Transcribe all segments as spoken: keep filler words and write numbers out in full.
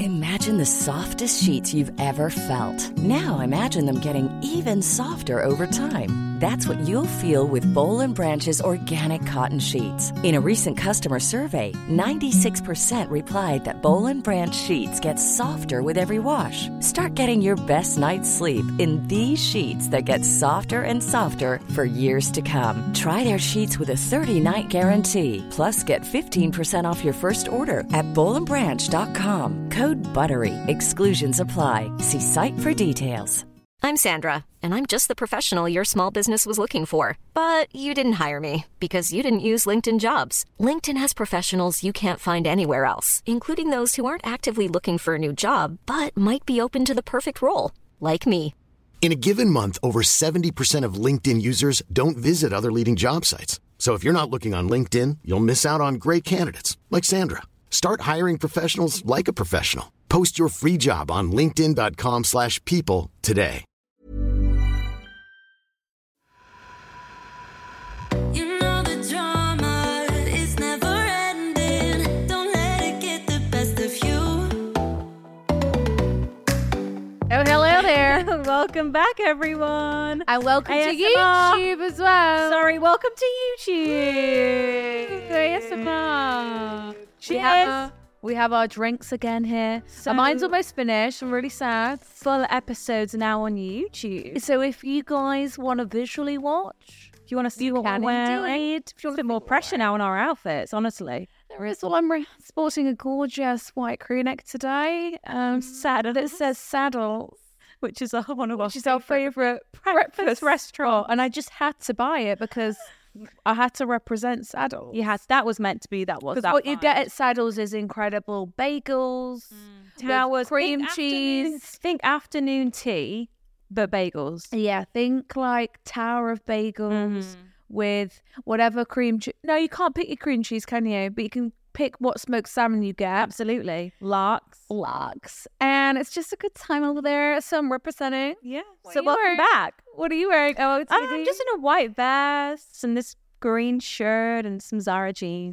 Imagine the softest sheets you've ever felt. Now imagine them getting even softer over time. That's what you'll feel with Boll and Branch's organic cotton sheets. In a recent customer survey, ninety-six percent replied that Boll and Branch sheets get softer with every wash. Start getting your best night's sleep in these sheets that get softer and softer for years to come. Try their sheets with a thirty-night guarantee. Plus, get fifteen percent off your first order at boll and branch dot com. Code BUTTERY. Exclusions apply. See site for details. I'm Sandra, and I'm just the professional your small business was looking for. But you didn't hire me because you didn't use LinkedIn Jobs. LinkedIn has professionals you can't find anywhere else, including those who aren't actively looking for a new job, but might be open to the perfect role, like me. In a given month, over seventy percent of LinkedIn users don't visit other leading job sites. So if you're not looking on LinkedIn, you'll miss out on great candidates like Sandra. Start hiring professionals like a professional. Post your free job on linkedin dot com slash people today. You know the drama is never ending. Don't let it get the best of you. Oh, hello there. Welcome back, everyone. And welcome A S to M R. YouTube as well. Sorry, welcome to YouTube. A S M R. Cheers. We have, our, we have our drinks again here. So- So, mine's almost finished. I'm really sad. Full episodes now on YouTube. So if you guys want to visually watch, Do you want to see what can we're indeed. wearing? If you want a bit more pressure now on our outfits, honestly. there is. Well, I'm re- sporting a gorgeous white crew neck today. Um, Saddles. That says Saddles, Which is a, one of our which is our favourite breakfast restaurant. And I just had to buy it because I had to represent Saddles. You had, that was meant to be, that was Because that what you get vibe. at Saddles is incredible bagels, Two hours, cream think cheese. afternoon- Think afternoon tea, but bagels. Yeah, think like Tower of Bagels Mhm. with whatever cream cheese. No, you can't pick your cream cheese, can you? But you can pick what smoked salmon you get. Absolutely. Larks. Lux. And it's just a good time over there. So I'm representing. Yeah. What So are you welcome wearing? back. What are you wearing? Oh, it's I'm just in a white vest and this green shirt and some Zara jeans.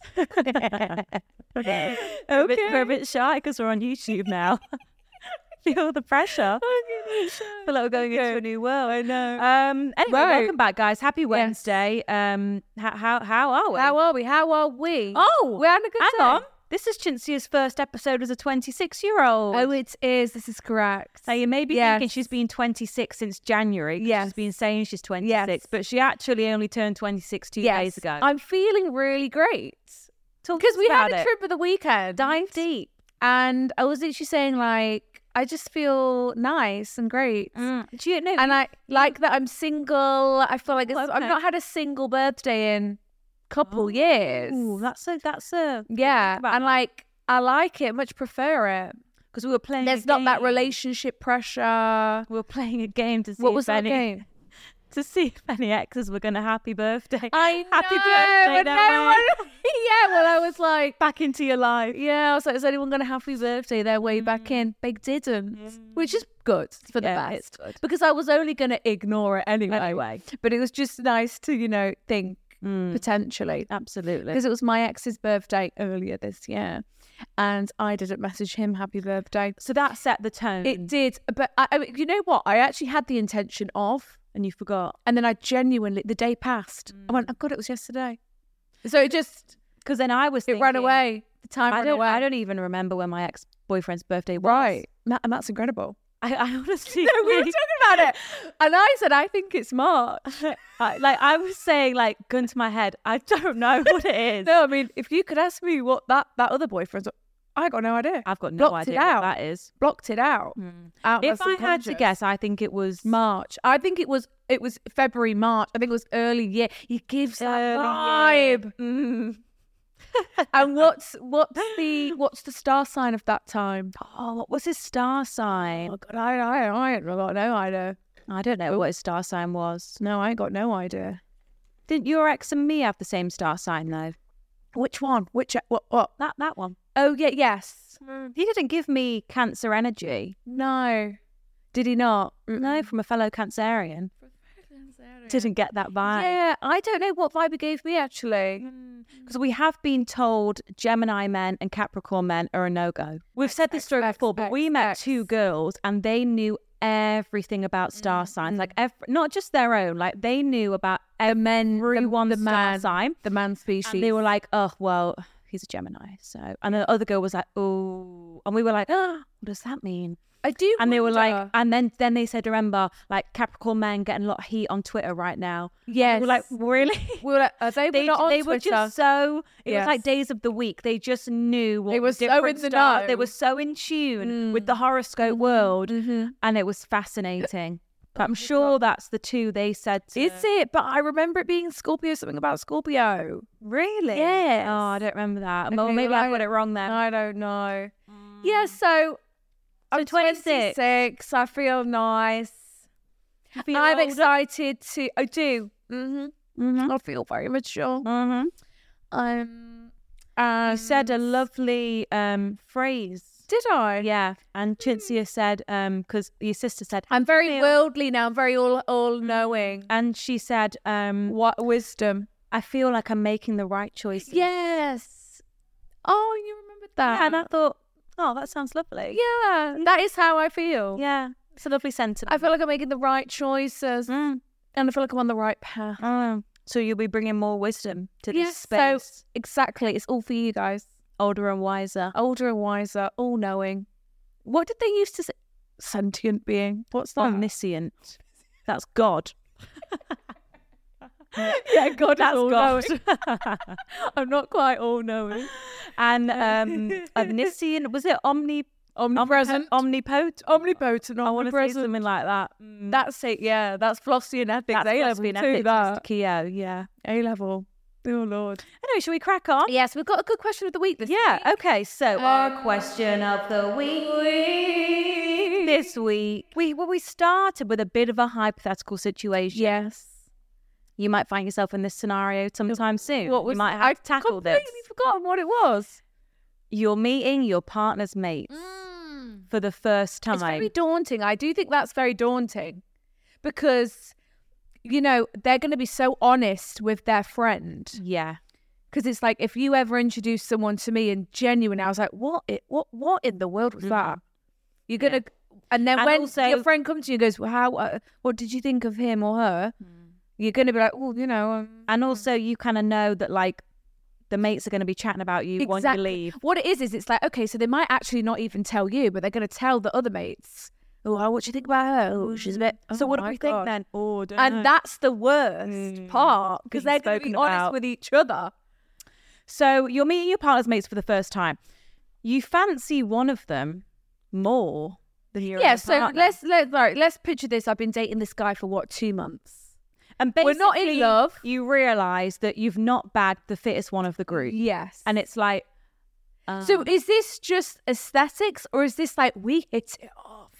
okay. Okay. We're a bit, we're a bit shy because we're on YouTube now. Feel the pressure. Oh, Feel like we're going into a new world. I know. Um. Anyway, Right. welcome back, guys. Happy Wednesday. Um. How how how are we? How are we? How are we? oh, we're having a good hang time. on. This is Chinzia's first episode as a twenty-six-year-old. Oh, it is. This is correct. So you may be Yes. thinking she's been twenty-six since January. 'cause Yes. She's been saying she's twenty-six, Yes. but she actually only turned twenty-six two Yes. days ago. I'm feeling really great. Talk Because to us we had about a it. trip of the weekend. Dive deep. And I was literally saying, like, I just feel nice and great. Mm. Do you know? And I like that I'm single. I feel like it's, Oh, I've okay. not had a single birthday in a couple years. Ooh, that's a that's a Yeah. think about And like, I like it, much prefer it. because we were playing. There's a not that game. relationship pressure. We were playing a game to see What if was that any, game? to see if any exes were going to happy birthday. I happy know, birthday. but that no way. one- yeah, well, I was like, Back into your life. yeah, I was like, is anyone going to happy birthday their way back in? They didn't, which is good for the Yeah, best. it's good. Because I was only going to ignore it anyway. Anyway. But it was just nice to, you know, think Mm. potentially. Absolutely. Because it was my ex's birthday earlier this year. And I didn't message him happy birthday. So that set the tone. It did. But I, I mean, you know what? I actually had the intention of, and you forgot. and then I genuinely, the day passed. I went, oh God, it was yesterday. So it just, Because then I was it thinking, ran away. The time I ran don't, away. I don't even remember when my ex-boyfriend's birthday was. Right. Ma- And that's incredible. I, I honestly... No, we were talking about it. And I said, I think it's March. I, like, I was saying, like, gun to my head, I don't know what it is. No, I mean, if you could ask me what that, that other boyfriend's, I got no idea. I've got no Blocked it idea what out. that is. Blocked it out. out If my I had to subconscious. guess, I think it was... March. I think it was it was February, March. I think it was early year. He gives that Early year. vibe. Mm. And what's what's the what's the star sign of that time? Oh, what was his star sign? Oh God, I I I ain't got no idea. I don't know what his star sign was. No, I ain't got no idea. Didn't your ex and me have the same star sign, though? Which one? Which what what? That that one. Oh yeah, yes. He didn't give me Cancer energy. No. Did he not? No, from a fellow Cancerian. didn't get that vibe. Yeah, I don't know what vibe it gave me actually. Because we have been told Gemini men and Capricorn men are a no-go. We've said this story X, before, but X, we met X. two girls and they knew everything about star signs, like ev- not just their own, like they knew about everyone's the star man, sign. the man species. And they were like, oh, well, he's a Gemini. So, and the other girl was like, oh, and we were like, oh, what does that mean? I do, And they were like, wonder- and then then they said, remember, like Capricorn men getting a lot of heat on Twitter right now. yes, We were like, really? we were like, are they, they were not on they were Twitter. just so it Yes. was like days of the week. They just knew what They were the so different in the star- know. They were so in tune with the Mm. horoscope world, Mhm. and it was fascinating. But I'm sure that's the two they said. To, Is it? But I remember it being Scorpio, something about Scorpio. really? Yes. Oh, I don't remember that. well, Okay, maybe well, I I- got it wrong then. I don't know. Yeah, so So I'm twenty-six. twenty-six. I feel nice. You feel I'm older? excited to. I do. hmm Mhm. I feel very mature. Mhm. Um, You said a and- lovely um phrase. Did I? Yeah, and Chintzia said, um, because your sister said, I'm very feel- worldly now. I'm very all all knowing. and she said, um, What wisdom? I feel like I'm making the right choices. Yes. Oh, you remembered that? Yeah, and I thought, oh, that sounds lovely. Yeah, that is how I feel. Yeah, it's a lovely sentiment. I feel like I'm making the right choices, Mm. and I feel like I'm on the right path. Mm. So you'll be bringing more wisdom to this Yes, space. so exactly, it's all for you guys. Older and wiser. Older and wiser, all knowing. What did they used to say? Sentient being. What's that? Omniscient. That's God. Yeah, God, That's all God. knowing. I'm not quite all knowing. And um, omniscient, was it omni, Omnipresent. omnipotent? Omnipotent. I want to say Omnipresent. something like that. That's it. Yeah, that's Flossie and Ethics. That's A level philosophy and too. ethics, That Mister Keogh, yeah. A level. Oh Lord. Anyway, shall we crack on? Yes, we've got a good question of the week this Yeah, week. okay, so our question of the week this week, we well, we started with a bit of a hypothetical situation. Yes. You might find yourself in this scenario sometime soon. What was you might have I to tackle this. completely forgotten what it was. You're meeting your partner's mates for the first time. It's very daunting. I do think that's very daunting because, you know, they're going to be so honest with their friend. Yeah. Because it's like, if you ever introduce someone to me and genuine, I was like, what? It, what? What in the world was that? You're gonna, and then And when also- your friend comes to you and goes, well, how? Uh, what did you think of him or her? You're gonna be like, oh, you know. Um, And also, you kind of know that, like, the mates are going to be chatting about you when you leave. What it is is it's like, okay, so they might actually not even tell you, but they're going to tell the other mates. Oh, how- what do you think about her? Oh, she's a bit. So oh what do my we think God. then? Oh, don't And know. that's the worst part because being they're going to be spoken honest about. with each other. So you're meeting your partner's mates for the first time. You fancy one of them more than your Yeah. other So partner. let's let right. Let's picture this. I've been dating this guy for what two months. And We're not in basically, love. You realise that you've not bagged the fittest one of the group. Yes. And it's like, uh, so is this just aesthetics or is this like we hit it off?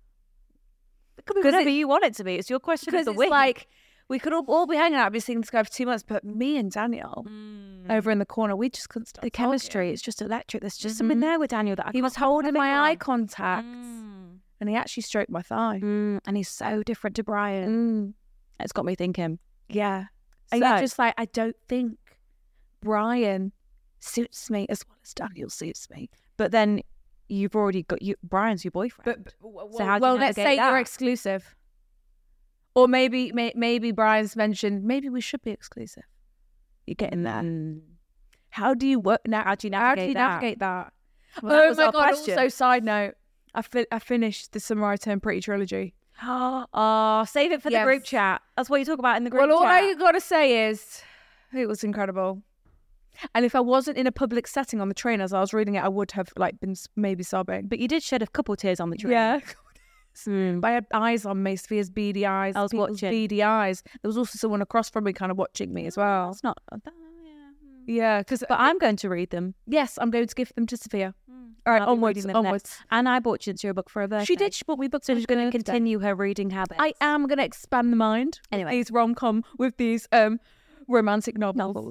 it could be 'cause whatever it- you want it to be. It's your question of Because the it's week. like we could all, all be hanging out, I've been seeing this guy for two months, but me and Daniel over in the corner, we just couldn't stop the talking. chemistry, it's just electric. There's just something there with Daniel that I He was can't put holding my my finger eye on. contact, and he actually stroked my thigh. Mm, and he's so different to Brian. Mm. It's got me thinking. Yeah, and So- you're just like, I don't think Brian suits me as well as Daniel suits me. But then you've already got you. Brian's your boyfriend. But, well, So how do you well, let's navigate say you're that? exclusive, or maybe may, maybe Brian's mentioned maybe we should be exclusive. You're getting there. Mm. How do you work now? How do you How do you navigate that? navigate that? Well, that oh was my our god! question. Also, side note, I fi- I finished the Samurai Turn Pretty trilogy. Oh, save it for Yes. the group chat. That's what you talk about in the group Well, all chat. I gotta say is, it was incredible. And if I wasn't in a public setting on the train as I was reading it, I would have like been s- maybe sobbing. But you did shed a couple tears on the train. Yeah. Mm. But I had eyes on me, Sophia's beady eyes. I was people's watching. beady eyes. There was also someone across from me kind of watching me as well. That's not. uh, that- yeah. Yeah, because But I'm going to read them. yes, I'm going to give them to Sophia. All right, I'll be onwards, reading them onwards. next. And I bought Chintzia a book for her birthday. She did. She bought me books. So for she's going to her birthday. continue her reading habits. I am going to expand the mind. Anyway. with these rom com with these um romantic novels.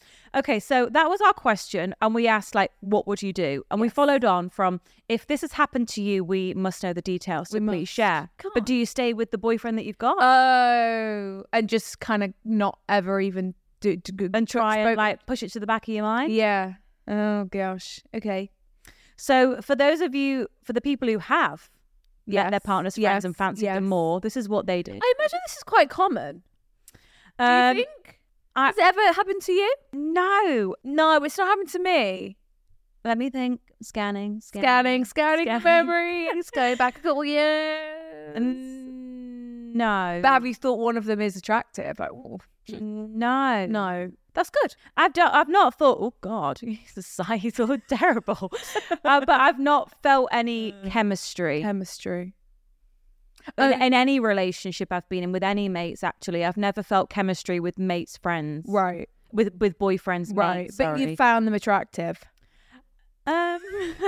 Okay, so that was our question, and we asked, like, what would you do? And we followed on from, if this has happened to you, we must know the details, so We please must. share. Come But on. do you stay with the boyfriend that you've got? Oh, and just kind of not ever even do, do and try and, spoke- like, push it to the back of your mind? Yeah. Oh gosh. Okay. So for those of you, for the people who have met their Yes, partner's friends yes, and fancied them yes. more, this is what they did. I imagine this is quite common. Do Um, you think? I- Has it ever happened to you? No. No, it's not happened to me. Let me think. Scanning, Scanning, scanning, scanning. memories. Go back a couple years. Mm, No. But have you thought one of them is attractive? Like, oh, No. no, that's good. I've done, I've not thought, oh God, the size or terrible. uh, but I've not felt any chemistry Chemistry. in, Uh, in any relationship I've been in with any mates. Actually, I've never felt chemistry with mates' friends. Right, With with boyfriends, right. mates, But you sorry. found them attractive. Um,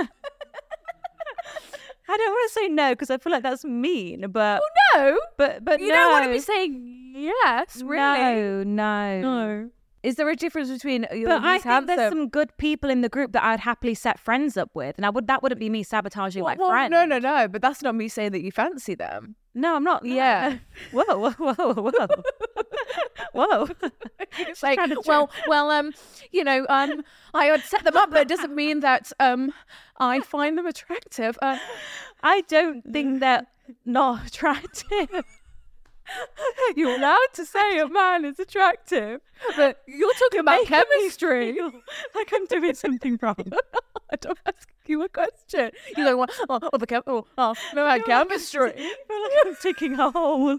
I don't want to say no because I feel like that's mean, but No, but but you no. don't want to be saying yes, really. No, no, No. Is there a difference between? uh, But I he's think there's handsome? some good people in the group that I'd happily set friends up with, and I would that wouldn't be me sabotaging my Well, friend. no, no, no. But that's not me saying that you fancy them. No, I'm not. Yeah. Whoa, whoa, whoa, whoa, whoa. It's like, trying to well, well, um, you know, um, I would set them up, but it doesn't mean that um, I find them attractive. Uh, I don't think they're not attractive. you're allowed to say a man is attractive, but you're talking about Making me chemistry. feel like I'm doing something wrong. I don't ask you a question. You don't want, oh, oh the chem- oh, oh, no, I chemistry. I feel like I'm taking a hole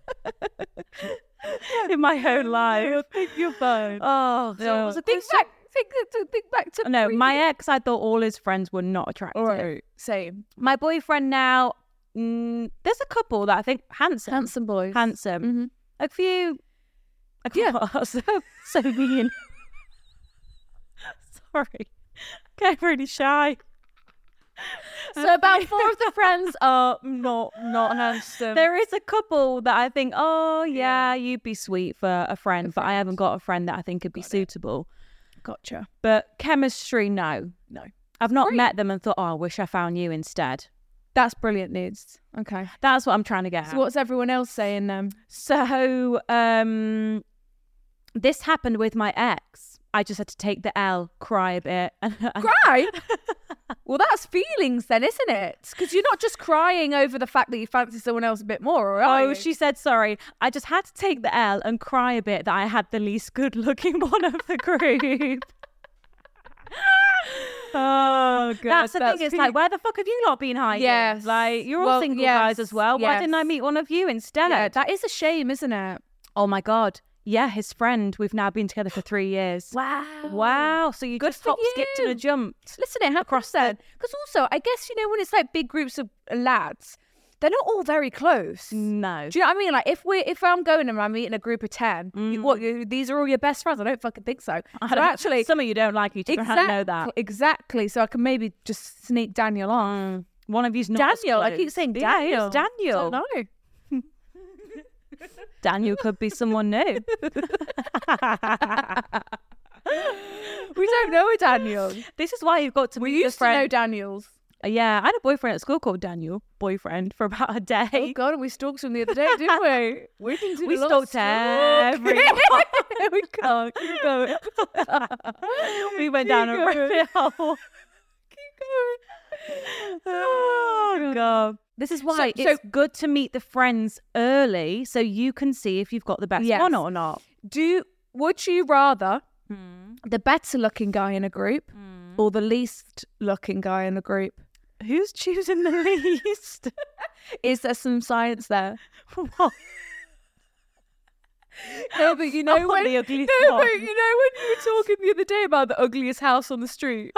in my own life. You're fine. Oh, so No. it was a Think question. back, think, think, think back to No, my previous- ex, I thought all his friends were not attractive. All right, same. My boyfriend now, mm, there's a couple that I think handsome. Handsome boys. Handsome. Mm-hmm. A few. A Yeah. couple, so, so mean. Sorry. Getting really shy. So about four of the friends are not not handsome. There is a couple that I think, oh, yeah, you'd be sweet for a friend, but I haven't got a friend that I think could be suitable. Gotcha. But chemistry, no. No. I've not Great. met them and thought, oh, I wish I found you instead. That's brilliant news. Okay. That's what I'm trying to get at. So what's everyone else saying then? So, um, this happened with my ex. I just had to take the L, cry a bit. Cry? Well, that's feelings then, isn't it? Because you're not just crying over the fact that you fancy someone else a bit more, are Oh, you? she said sorry. I just had to take the L and cry a bit that I had the least good-looking one of the group. Oh, God. That's the thing. It's like, where the fuck have you lot been hiding? Yes. Like, you're all Well, single yes, guys as well. Why didn't I yes. meet one of you instead? Yeah, that is a shame, isn't it? Oh my God. Yeah, his friend. We've now been together for three years. Wow. Wow. So you Good just for hop, skipped, and you. a jumped. Listen, it happens then. Because also, I guess, you know, when it's like big groups of lads, they're not all very close. No. Do you know what I mean? Like, if we if I'm going and I'm meeting a group of ten, you, what, you, these are all your best friends? I don't fucking think so. I So don't- actually, some of you don't like each other. I exactly, know that. exactly. So I can maybe just sneak Daniel on. Mm. One of you's not as Daniel, I keep close. saying Yeah, Daniel. who's Daniel. Don't know. Daniel could be someone new. We don't know a Daniel. This is why you've got to We meet your used to know friend. Daniels. Uh, yeah, I had a boyfriend at school called Daniel. Boyfriend for about a day. Oh God, and we stalked him the other day, didn't we? We, did We a lot of stalked stalking. everyone. we can't keep going. We went down a Keep going. rabbit hole. Keep going. Oh God. This is why So- it's good to meet the friends early so you can see if you've got the best Yes. one or not. Do would you rather the better looking guy in a group or the least looking guy in the group? Who's choosing the least? Is there some science there? What? No, but you know I want when the ugliest no, one. but you know when you were talking the other day about the ugliest house on the street.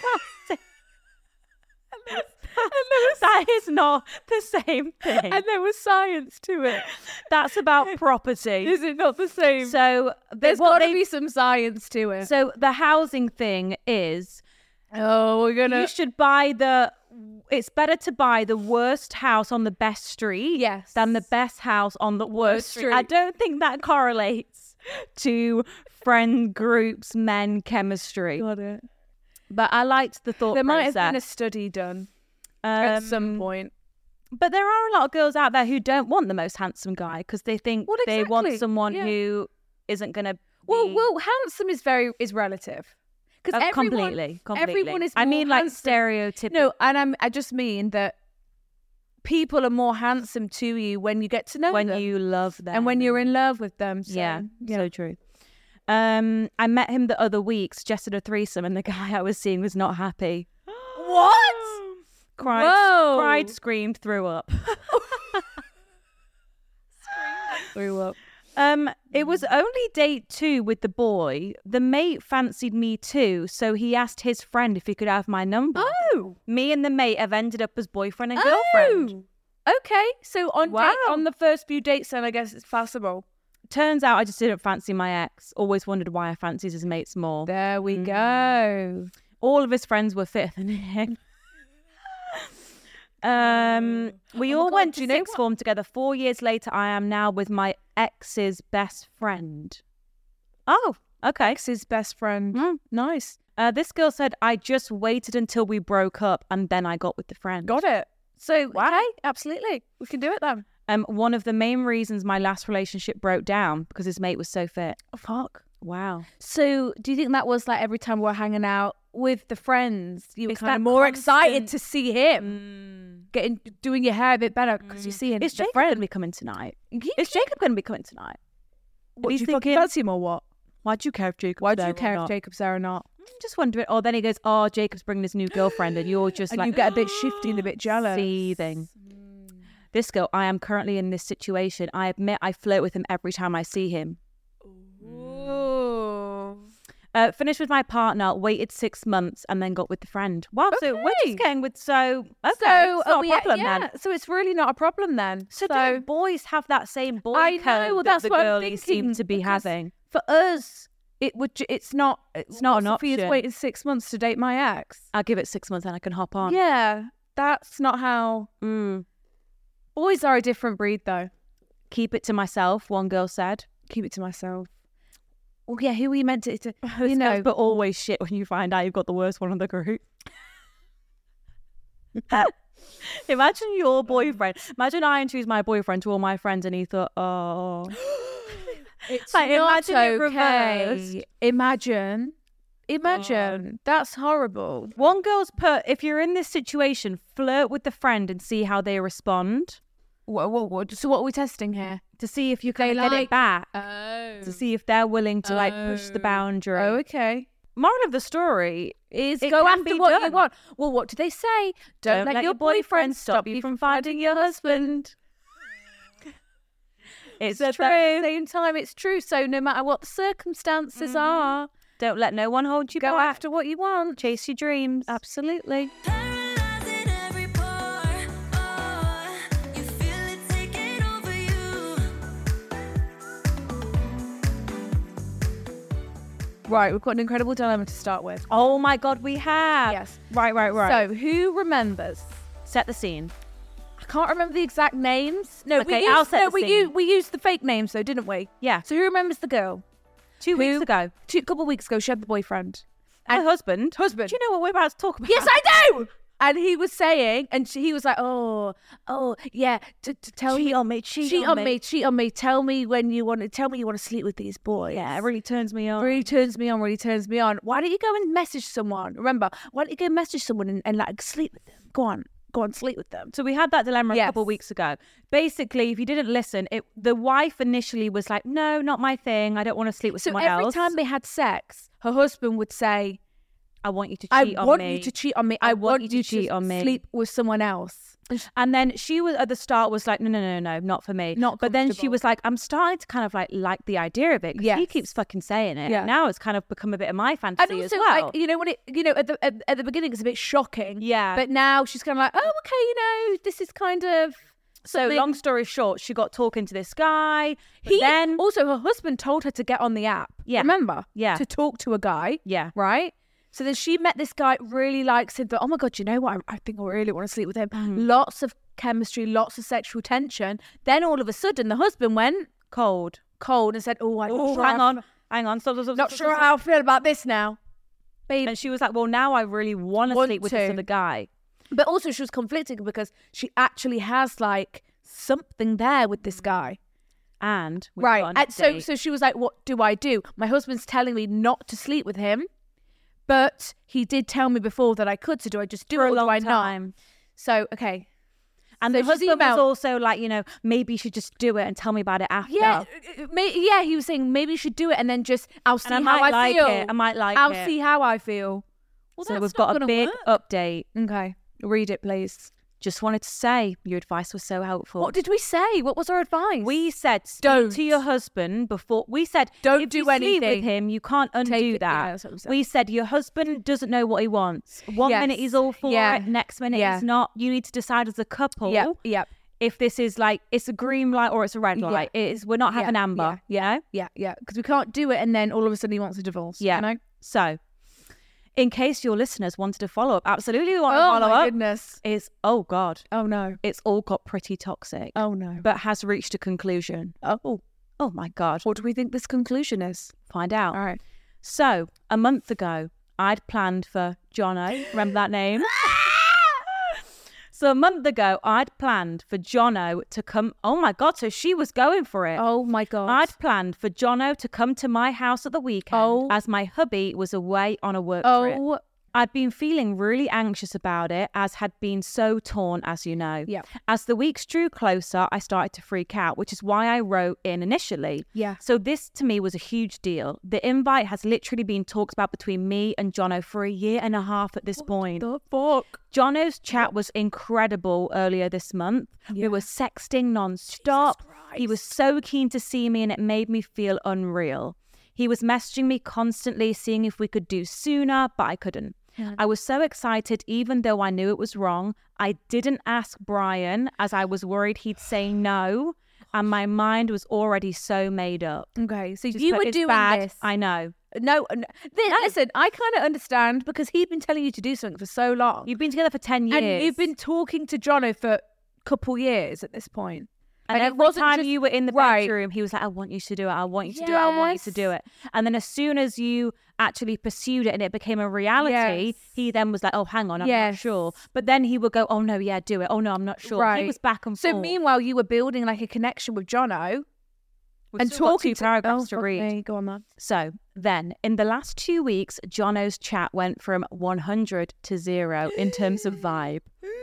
That is not the same thing. And there was science to it. That's about property. Is it not the same? So There's what got to they- be some science to it. So the housing thing is Oh, we're gonna. you should buy the. It's better to buy the worst house on the best street, Yes. than the best house on the worst Worst street. I street. don't think that correlates. to friend groups, men, chemistry. Got it. But I liked the thought There might process. have been a study done um, at some point. But there are a lot of girls out there who don't want the most handsome guy because they think Well, they want exactly, someone yeah. who isn't going to. Well, well, handsome is very is relative. Because Uh, everyone, completely, completely. everyone is. I more mean, like handsome. stereotypical. No, and I'm. I just mean that people are more handsome to you when you get to know when them you love them and when you're in love with them. So, yeah, so true. Um, I met him the other week, suggested a threesome, and the guy I was seeing was not happy. What? Cried, Whoa. cried, screamed, threw up. Threw up. Um, it was only date two with the boy. The mate fancied me too, so he asked his friend if he could have my number. Oh. Me and the mate have ended up as boyfriend and girlfriend. Oh. Okay. So on Wow. date, on the first few dates, then I guess it's possible. Turns out I just didn't fancy my ex. Always wondered why I fancied his mates more. There we Mm. go. All of his friends were fitter than him. um, we Oh my all God, went do to you know sixth what? form together. Four years later, I am now with my ex's best friend. Oh, okay. Ex's best friend. Mm. Nice. Uh, this girl said, I just waited until we broke up and then I got with the friend. Got it. So, Wow. okay, absolutely. We can do it then. Um, one of the main reasons my last relationship broke down because his mate was so fit. Oh, fuck. Wow. So, do you think that was like every time we we're hanging out with the friends, you were It's kind of that more excited constant- to see him getting doing your hair a bit better because you're seeing Is the Jacob friend. going to be coming tonight? Yeah. Is Jacob going to be coming tonight? What, He's do you fucking thinking- fancy him or what? Why do you care if Jacob? Why do you care if Jacob's there or not? Just wondering. Oh, then he goes, oh, Jacob's bringing his new girlfriend, and you're just And like, you get a bit shifty and a bit jealous. seething. This girl, I am currently in this situation. I admit I flirt with him every time I see him. Ooh. Uh, finished with my partner, waited six months, and then got with the friend. Wow, so we're Okay. just getting with so. Okay, So, it's not oh, a yeah, problem yeah. then. So it's really not a problem then. So, don't boys have that same boy I know, code well, that that's the what I'm girlies seem thinking, to be because having? for us, it would. ju- It's not. It's not an Sophia's option. waited six months to date my ex. I'll give it six months and I can hop on. Yeah, that's not how. Mm. Boys are a different breed, though. Keep it to myself, one girl said. Keep it to myself. Well, yeah, who are you meant to? to you You know, know, but always shit when you find out you've got the worst one in the group. Imagine your boyfriend. Imagine I introduced my boyfriend to all my friends and he thought, oh. it's like, not imagine it okay. reversed. Imagine, imagine. That's horrible. One girl's put, if you're in this situation, flirt with the friend and see how they respond What, what, what? So what are we testing here? to see if you can get like- it back, Oh. to see if they're willing to like push the boundary. Oh, okay. Moral of the story is Is it go can after be what done. you want. Well, what do they say? Don't, let, your boyfriend stop you from finding your husband. It's But true. at the same time, it's true. So no matter what the circumstances are, Don't let no one hold you go back. after what you want. Chase your dreams. Absolutely. Paralyzing every pore. Oh, you feel it taking over you. Right, we've got an incredible dilemma to start with. Oh my God, we have. Yes. Right, right, right. So, who remembers? set the scene. I can't remember the exact names. No, Okay, we used, I'll set no, the we scene. used, we used the fake names though, didn't we? Yeah. So who remembers the girl? Two Who- weeks ago. Two couple of weeks ago, she had the boyfriend. And husband. Husband. Do you know what we're about to talk about? Yes, I do. And he was saying, and she, he was like, "Oh, oh, yeah, to, to tell Cheat me, on me, cheat cheat on on me." me, cheat on me. Tell me when you want to. Tell me you want to sleep with these boys. Yeah, it really turns me on. really turns me on. Really turns me on. Why don't you go and message someone? Remember, why don't you go message someone and, and like sleep with them? Go on, go on, sleep with them. So we had that dilemma a Yes. couple of weeks ago. Basically, if you didn't listen, it the wife initially was like, "No, not my thing. I don't want to sleep with So someone every else. time they had sex, her husband would say, I want you to "I cheat on want me. you to cheat on me. I, want, you to cheat on me." Sleep with someone else." And then she was at the start was like, no, no, no, no, not for me. Not But then she comfortable. was like, I'm starting to kind of like like the idea of it. 'Cause he Yes. keeps fucking saying it. Yeah. And now it's kind of become a bit of my And fantasy as also, well. like, you know, when it, you know, at the at, at the beginning, it's a bit shocking. Yeah. But now she's kind of like, oh, okay, you know, this is kind of. so something- long story short, she got talking to this guy. But He then also her husband told her to get on the app. Yeah. Remember? Yeah. To talk to a guy. Yeah. Right. So then she met this guy, really likes him. Thought, oh my god, you know what? I, I think I really want to sleep with him. Mm-hmm. Lots of chemistry, lots of sexual tension. Then all of a sudden, the husband went cold. cold and said, "Oh, I'm Oh, not sure hang how- on, hang on. Stop, stop, stop, not stop, sure stop, how I feel about this now, babe." And she was like, well, now I really want to Want sleep with to. this other guy. But also, she was conflicted because she actually has like something there with this guy. And we've Right. got an And so update. so she was like, "What do I do? My husband's telling me not to sleep with him, but he did tell me before that I could. So do I just do For it a or do long I time. not?" So okay. And So the she's husband was emailed- also like, you know, maybe you should just do it and tell me about it after. Yeah, uh, may, yeah. He was saying maybe you should do it and then just I'll see I how might I like feel. it. I might like I'll it. see how I feel. Well, So that's we've not got a gonna big work. update. Okay, read it, please. Just wanted to say your advice was so helpful. What did we say? What was our advice? We said speak Don't. to your husband before. We said Don't if do you sleep anything. with him, you can't undo Take it- that. yeah, that's what we said. We said your husband doesn't know what he wants. One Yes. minute he's all for Yeah. it, next minute Yeah. he's not. You need to decide as a couple. yeah, yeah, If this is like it's a green light or it's a red Yeah. light. It is. We're not having Yeah, amber. Yeah. yeah, yeah. Because we can't do it and then all of a sudden he wants a divorce. Yeah. You know? So, in case your listeners wanted to follow up, absolutely we want to Oh follow my up. goodness. Is oh god, Oh no. it's all got pretty toxic. Oh no. But has reached a conclusion. Oh, Oh my god. what do we think this conclusion is? Find out. All right. So, a month ago, I'd planned for Jono. Remember that name? So, a month ago, I'd planned for Jono to come. Oh my God. So, she was going for it. Oh my god. I'd planned for Jono to come to my house at the weekend Oh. as my hubby was away on a work trip. Oh I'd been feeling really anxious about it, as had been so torn, as you know. Yeah. As the weeks drew closer, I started to freak out, which is why I wrote in initially. Yeah. So this to me was a huge deal. The invite has literally been talked about between me and Jono for a year and a half at this point. the fuck. Jono's chat was incredible earlier this month. We were sexting non-stop. He was so keen to see me and it made me feel unreal. He was messaging me constantly, seeing if we could do sooner, but I couldn't. I was so excited, even though I knew it was wrong. I didn't ask Brian, as I was worried he'd say no, and my mind was already so made up. Okay, so Just you that were it's doing bad. this. I know. No, no. Th- listen, I kind of understand because he'd been telling you to do something for so long. You've been together for ten years. And you've been talking to Jono for a couple years at this point. And, it every wasn't time just- you were in the right. bedroom, he was like, I want you to do it. I want you to do it. I want you to Yes. do it. And then as soon as you actually pursued it and it became a reality, Yes. he then was like, oh, hang on, I'm not Yes. sure. But then he would go, oh, no, yeah, do it. Oh, no, I'm not sure. He Right. was back and So forth. meanwhile, you were building like a connection with Jono We've and still got talking two paragraphs oh, to fuck read. me. Go on, man. So then, in the last two weeks, Jono's chat went from one hundred to zero in terms of vibe.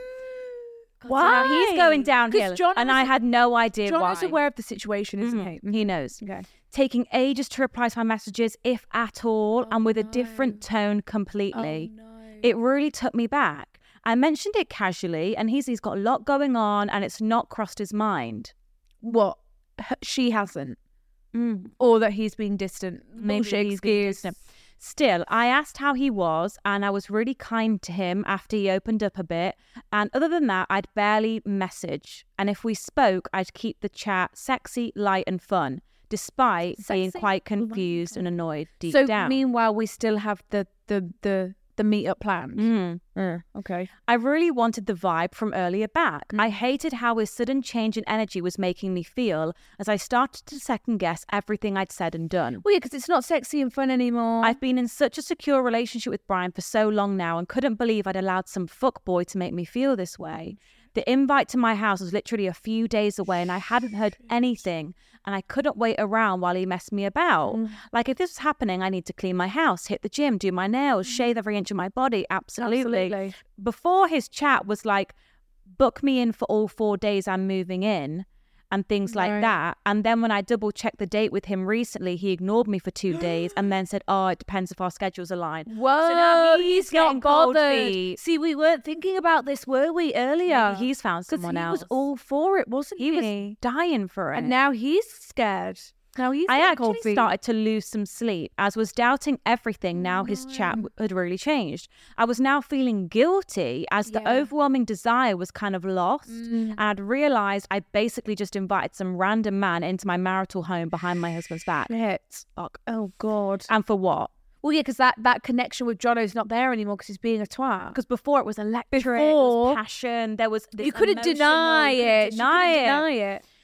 So now he's going downhill, Jono's- and I had no idea Jono's why. aware of the situation, isn't Mhm. He knows. he? Okay. Taking ages to reply to my messages, if at all, and with a different tone Oh, completely. It really took me back. I mentioned it casually, and he's he's got a lot going on, and it's not crossed his mind. What? H- She hasn't. Mm. Or that he's being distant. Maybe Bullshit he's being excuse. distant. Still, I asked how he was, and I was really kind to him after he opened up a bit. And other than that, I'd barely message. And if we spoke, I'd keep the chat sexy, light, and fun, despite being Sexy, quite light, confused and annoyed deep So down. meanwhile, we still have the the the the meetup planned. Mm. Okay. I really wanted the vibe from earlier back. Mm. I hated how his sudden change in energy was making me feel as I started to second guess everything I'd said and done. Well, yeah, because it's not sexy and fun anymore. I've been in such a secure relationship with Brian for so long now and couldn't believe I'd allowed some fuckboy to make me feel this way. The invite to my house was literally a few days away and I hadn't heard anything and I couldn't wait around while he messed me about. Mm. Like if this was happening, I need to clean my house, hit the gym, do my nails, shave every inch of my body. Absolutely. Absolutely. Before his chat was like, book me in for all four days I'm moving in and things like Right. that. And then when I double checked the date with him recently, he ignored me for two days and then said, oh, it depends if our schedules align. Whoa, So now he's getting not cold bothered. feet. See, we weren't thinking about this, were we, earlier? Maybe he's found Because someone he else. was all for it, wasn't he he? was dying for it. And now he's scared. Now he's I getting cold actually feet. started to lose some sleep, as was doubting everything now his chat w- had really changed. I was now feeling guilty as the Yeah. overwhelming desire was kind of lost. Mm. And I'd realised I basically just invited some random man into my marital home behind my husband's back. Shit. Fuck. Oh, God. And for what? Well, yeah, because that, that connection with Jono's not there anymore because he's being a twat. Because before it was electric, there Before- was passion, there was this You couldn't emotional- deny you couldn't it. You Deny couldn't it. deny it.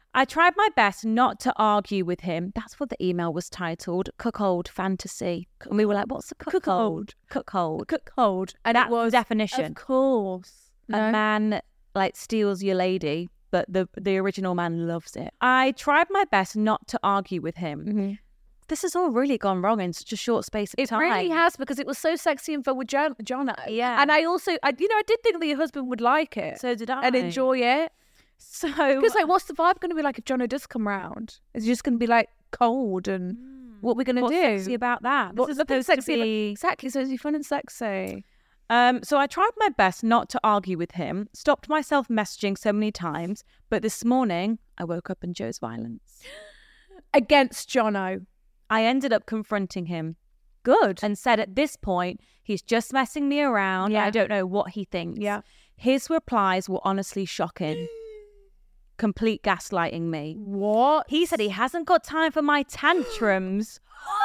I tried my best not to argue with him. That's what the email was titled, Cuckold Fantasy. And we were like, what's a cuckold? Cuckold. Cuckold. And That's it was, the definition. Of course. A No? man like steals your lady, but the, the original man loves it. I tried my best not to argue with him. Mm-hmm. This has all really gone wrong in such a short space of It time. really has, because it was so sexy and fun with John, Jono. Yeah. And I also, I, you know, I did think that your husband would like it. So did I. And enjoy it. So, Because, like, what's the vibe going to be like if Jono does come round? Is he just going to be, like, cold and what we're going to what's do? sexy about that? This What's is nothing supposed sexy to about- be... Exactly, so it's fun and sexy. Um, so I tried my best not to argue with him, stopped myself messaging so many times, but this morning I woke up and chose violence. Against Jono. I ended up confronting him Good. and said at this point, he's just messing me around. Yeah. I don't know what he thinks. Yeah. His replies were honestly shocking. Complete gaslighting me. What? He said he hasn't got time for my tantrums.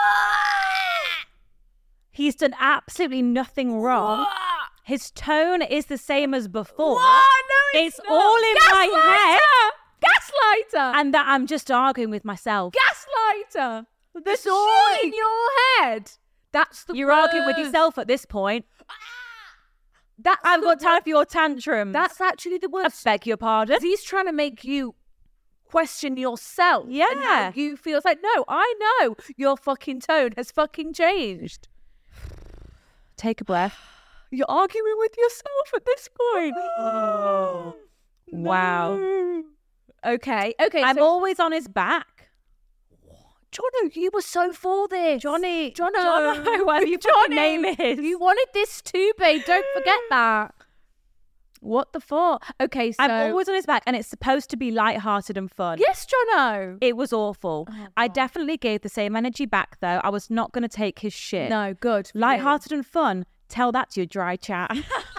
He's done absolutely nothing wrong. His tone is the same as before. What? No, it's, It's not. all in my head. Gaslighter. Gaslighter. And that I'm just arguing with myself. Gaslighter. The It's all in cheek. your head. That's the You're arguing with word. yourself at this point. That's I've the got time word. for your tantrums. That's actually the word. I beg your pardon. He's trying to make you question yourself. And how Yeah. you feel. It's like, no, I know your fucking tone has fucking changed. Take a breath. You're arguing with yourself at this point. Wow. No. Okay. Okay. I'm so, always on his back. Jono, you were so for this. Johnny. Jono. Jono, whatever your fucking name is. You wanted this too, babe. Don't forget that. What the fuck? Okay, so. I'm always on his back, and it's supposed to be lighthearted and fun. Yes, Jono. It was awful. Oh, I God. definitely gave the same energy back, though. I was not going to take his shit. No, good. for you. Lighthearted and fun. Tell that to your dry chat.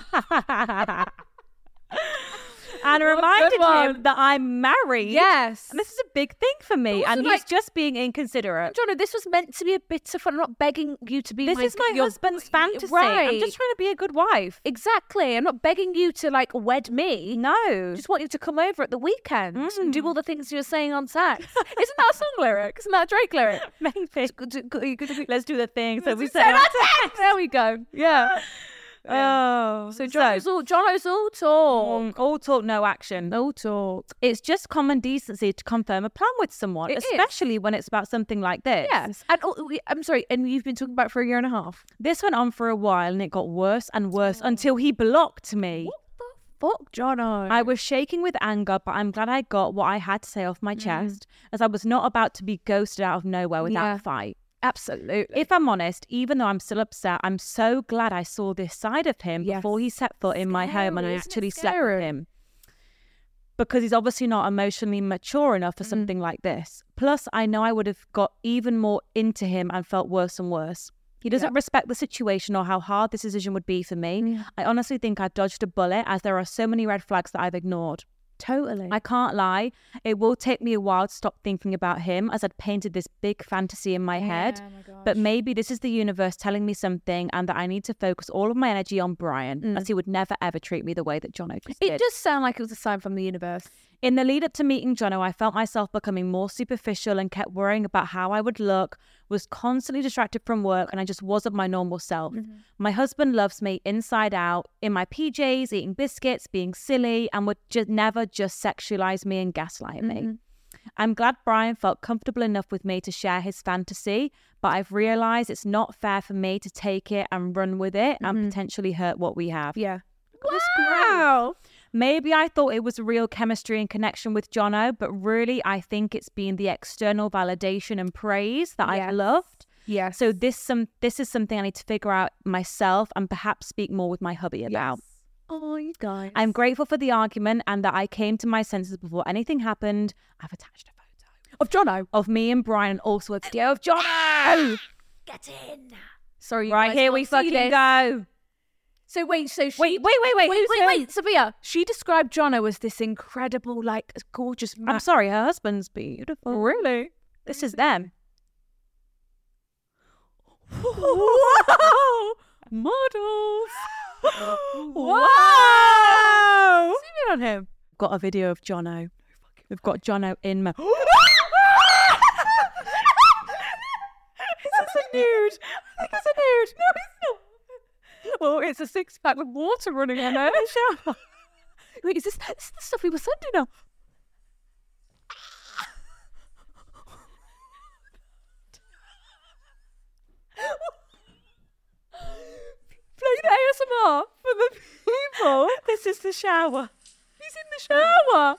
And What a reminded good one. him that I'm married. Yes. And this is a big thing for me. Also, and he's like- just being inconsiderate. Jono, this was meant to be a bit of fun. I'm not begging you to be This my, is my your- husband's fantasy. Right. I'm just trying to be a good wife. Exactly. I'm not begging you to like wed me. No. I just want you to come over at the weekend and Mm. do all the things you were saying on text. Isn't that a song lyric? Isn't that a Drake lyric? Maybe. Good to- good- you could- Let's do the thing. So we Say say that text. There we go. Yeah. Oh. So Jono's all Jono's all talk. Mm, all talk, no action. No talk. It's just common decency to confirm a plan with someone, It is. especially when it's about something like this. Yes. And oh, we- I'm sorry. And you've been talking about it for a year and a half. This went on for a while and it got worse and worse until he blocked me. What the fuck, Jono? I was shaking with anger, but I'm glad I got what I had to say off my chest, as I was not about to be ghosted out of nowhere without Yeah. a fight. Absolutely. If I'm honest, even though I'm still upset, I'm so glad I saw this side of him Yes. before he set foot in my home and I Scary, isn't it actually slept with scary? him. Because he's obviously not emotionally mature enough for something like this. Plus, I know I would have got even more into him and felt worse and worse. He doesn't Yeah. respect the situation or how hard this decision would be for me. I honestly think I've dodged a bullet, as there are so many red flags that I've ignored. Totally. I can't lie, it will take me a while to stop thinking about him, as I'd painted this big fantasy in my head. But maybe this is the universe telling me something, and that I need to focus all of my energy on Brian, as he would never ever treat me the way that Jono just It did. does sound like it was a sign from the universe. In the lead up to meeting Jono, I felt myself becoming more superficial and kept worrying about how I would look, was constantly distracted from work, and I just wasn't my normal self. My husband loves me inside out, in my P Js, eating biscuits, being silly, and would just never just sexualize me and gaslight me. I'm glad Brian felt comfortable enough with me to share his fantasy, but I've realized it's not fair for me to take it and run with it and potentially hurt what we have. Yeah. Wow. Maybe I thought it was real chemistry and connection with Jono, but really I think it's been the external validation and praise that Yes. I've loved. Yeah. So this some this is something I need to figure out myself and perhaps speak more with my hubby about. Oh, you guys. I'm grateful for the argument and that I came to my senses before anything happened. I've attached a photo of Jono. of me and Brian and also a video of Jono. Get in. Sorry, you Right, guys here can't we see fucking this. go. So wait, so she Wait, wait, wait, wait. wait, who's wait, who? wait, Sophia. She described Jono as this incredible, like, gorgeous man. I'm sorry, her husband's beautiful. Really? This is them. Whoa! Models. Wow! Zoom in on him. Got a video of Jono. We've got Jono in. Ma- Is this a nude? I think it's a nude. No, it's not. Well, it's a six pack with water running in it. Wait, is this, this is the stuff we were sending her? Play the A S M R for the people. This is the shower. He's in the shower.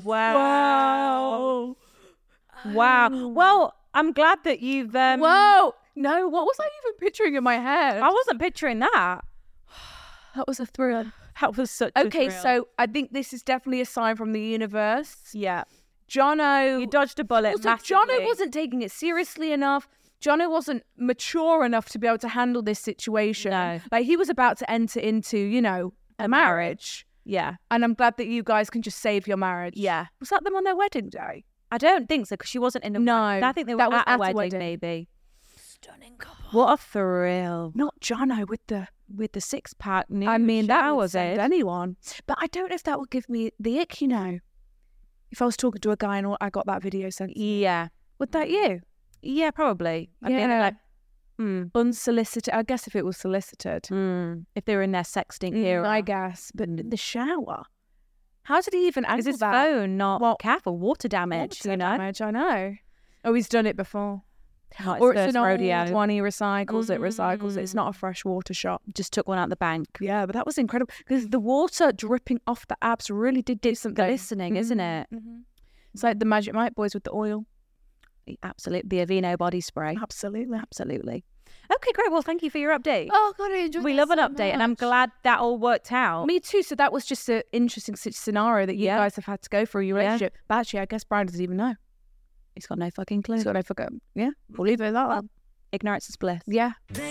Wow. Wow. Wow. Well, I'm glad that you've... Um, Whoa. No, what was I even picturing in my head? I wasn't picturing that. That was a thrill. That was such a Okay, thrill. so I think this is definitely a sign from the universe. Yeah. Jono... You dodged a bullet Also, massively. Jono wasn't taking it seriously enough. Jono wasn't mature enough to be able to handle this situation. No. Like, he was about to enter into, you know, a marriage. Yeah. And I'm glad that you guys can just save your marriage. Yeah. Was that them on their wedding day? I don't think so, because she wasn't in a No, wedding. I think they were that was at, a at a wedding, wedding. maybe. Stunning couple. What a thrill. Not Jono with the... With the six-pack new I mean, that would showers, send Ed. anyone. But I don't know if that would give me the ick, you know. If I was talking to a guy and I got that video sent. Yeah. Would that you? Yeah, probably. I'd be a bit Yeah. like, hmm. Unsolicited. I guess if it was solicited. Mm, if they were in their sexting Mm, era. I guess. But in the shower. How did he even angle Is his that? phone not Well, careful? Water damage, Water you know? damage, I know. Oh, he's done it before. Not Or his it's first an rodeo. old one, he recycles it, recycles it. It's Mm. not a fresh water shot. Just took one out the bank. Yeah, but that was incredible because the water dripping off the abs really did do something. Glistening, isn't it? Mhm. It's like the Magic Mike boys with the oil. Absolutely. The Aveeno body spray. Absolutely. Absolutely. Okay, great. Well, thank you for your update. Oh, God, I enjoyed we that love an so update, and I'm much. glad that all worked out. Me too. So that was just an interesting s- scenario that you Yeah. guys have had to go through your Yeah. relationship. But actually, I guess Brian doesn't even know. He's got no fucking clue. He's got no fucking... Yeah, we'll leave it at that. Well, ignorance is bliss. Yeah.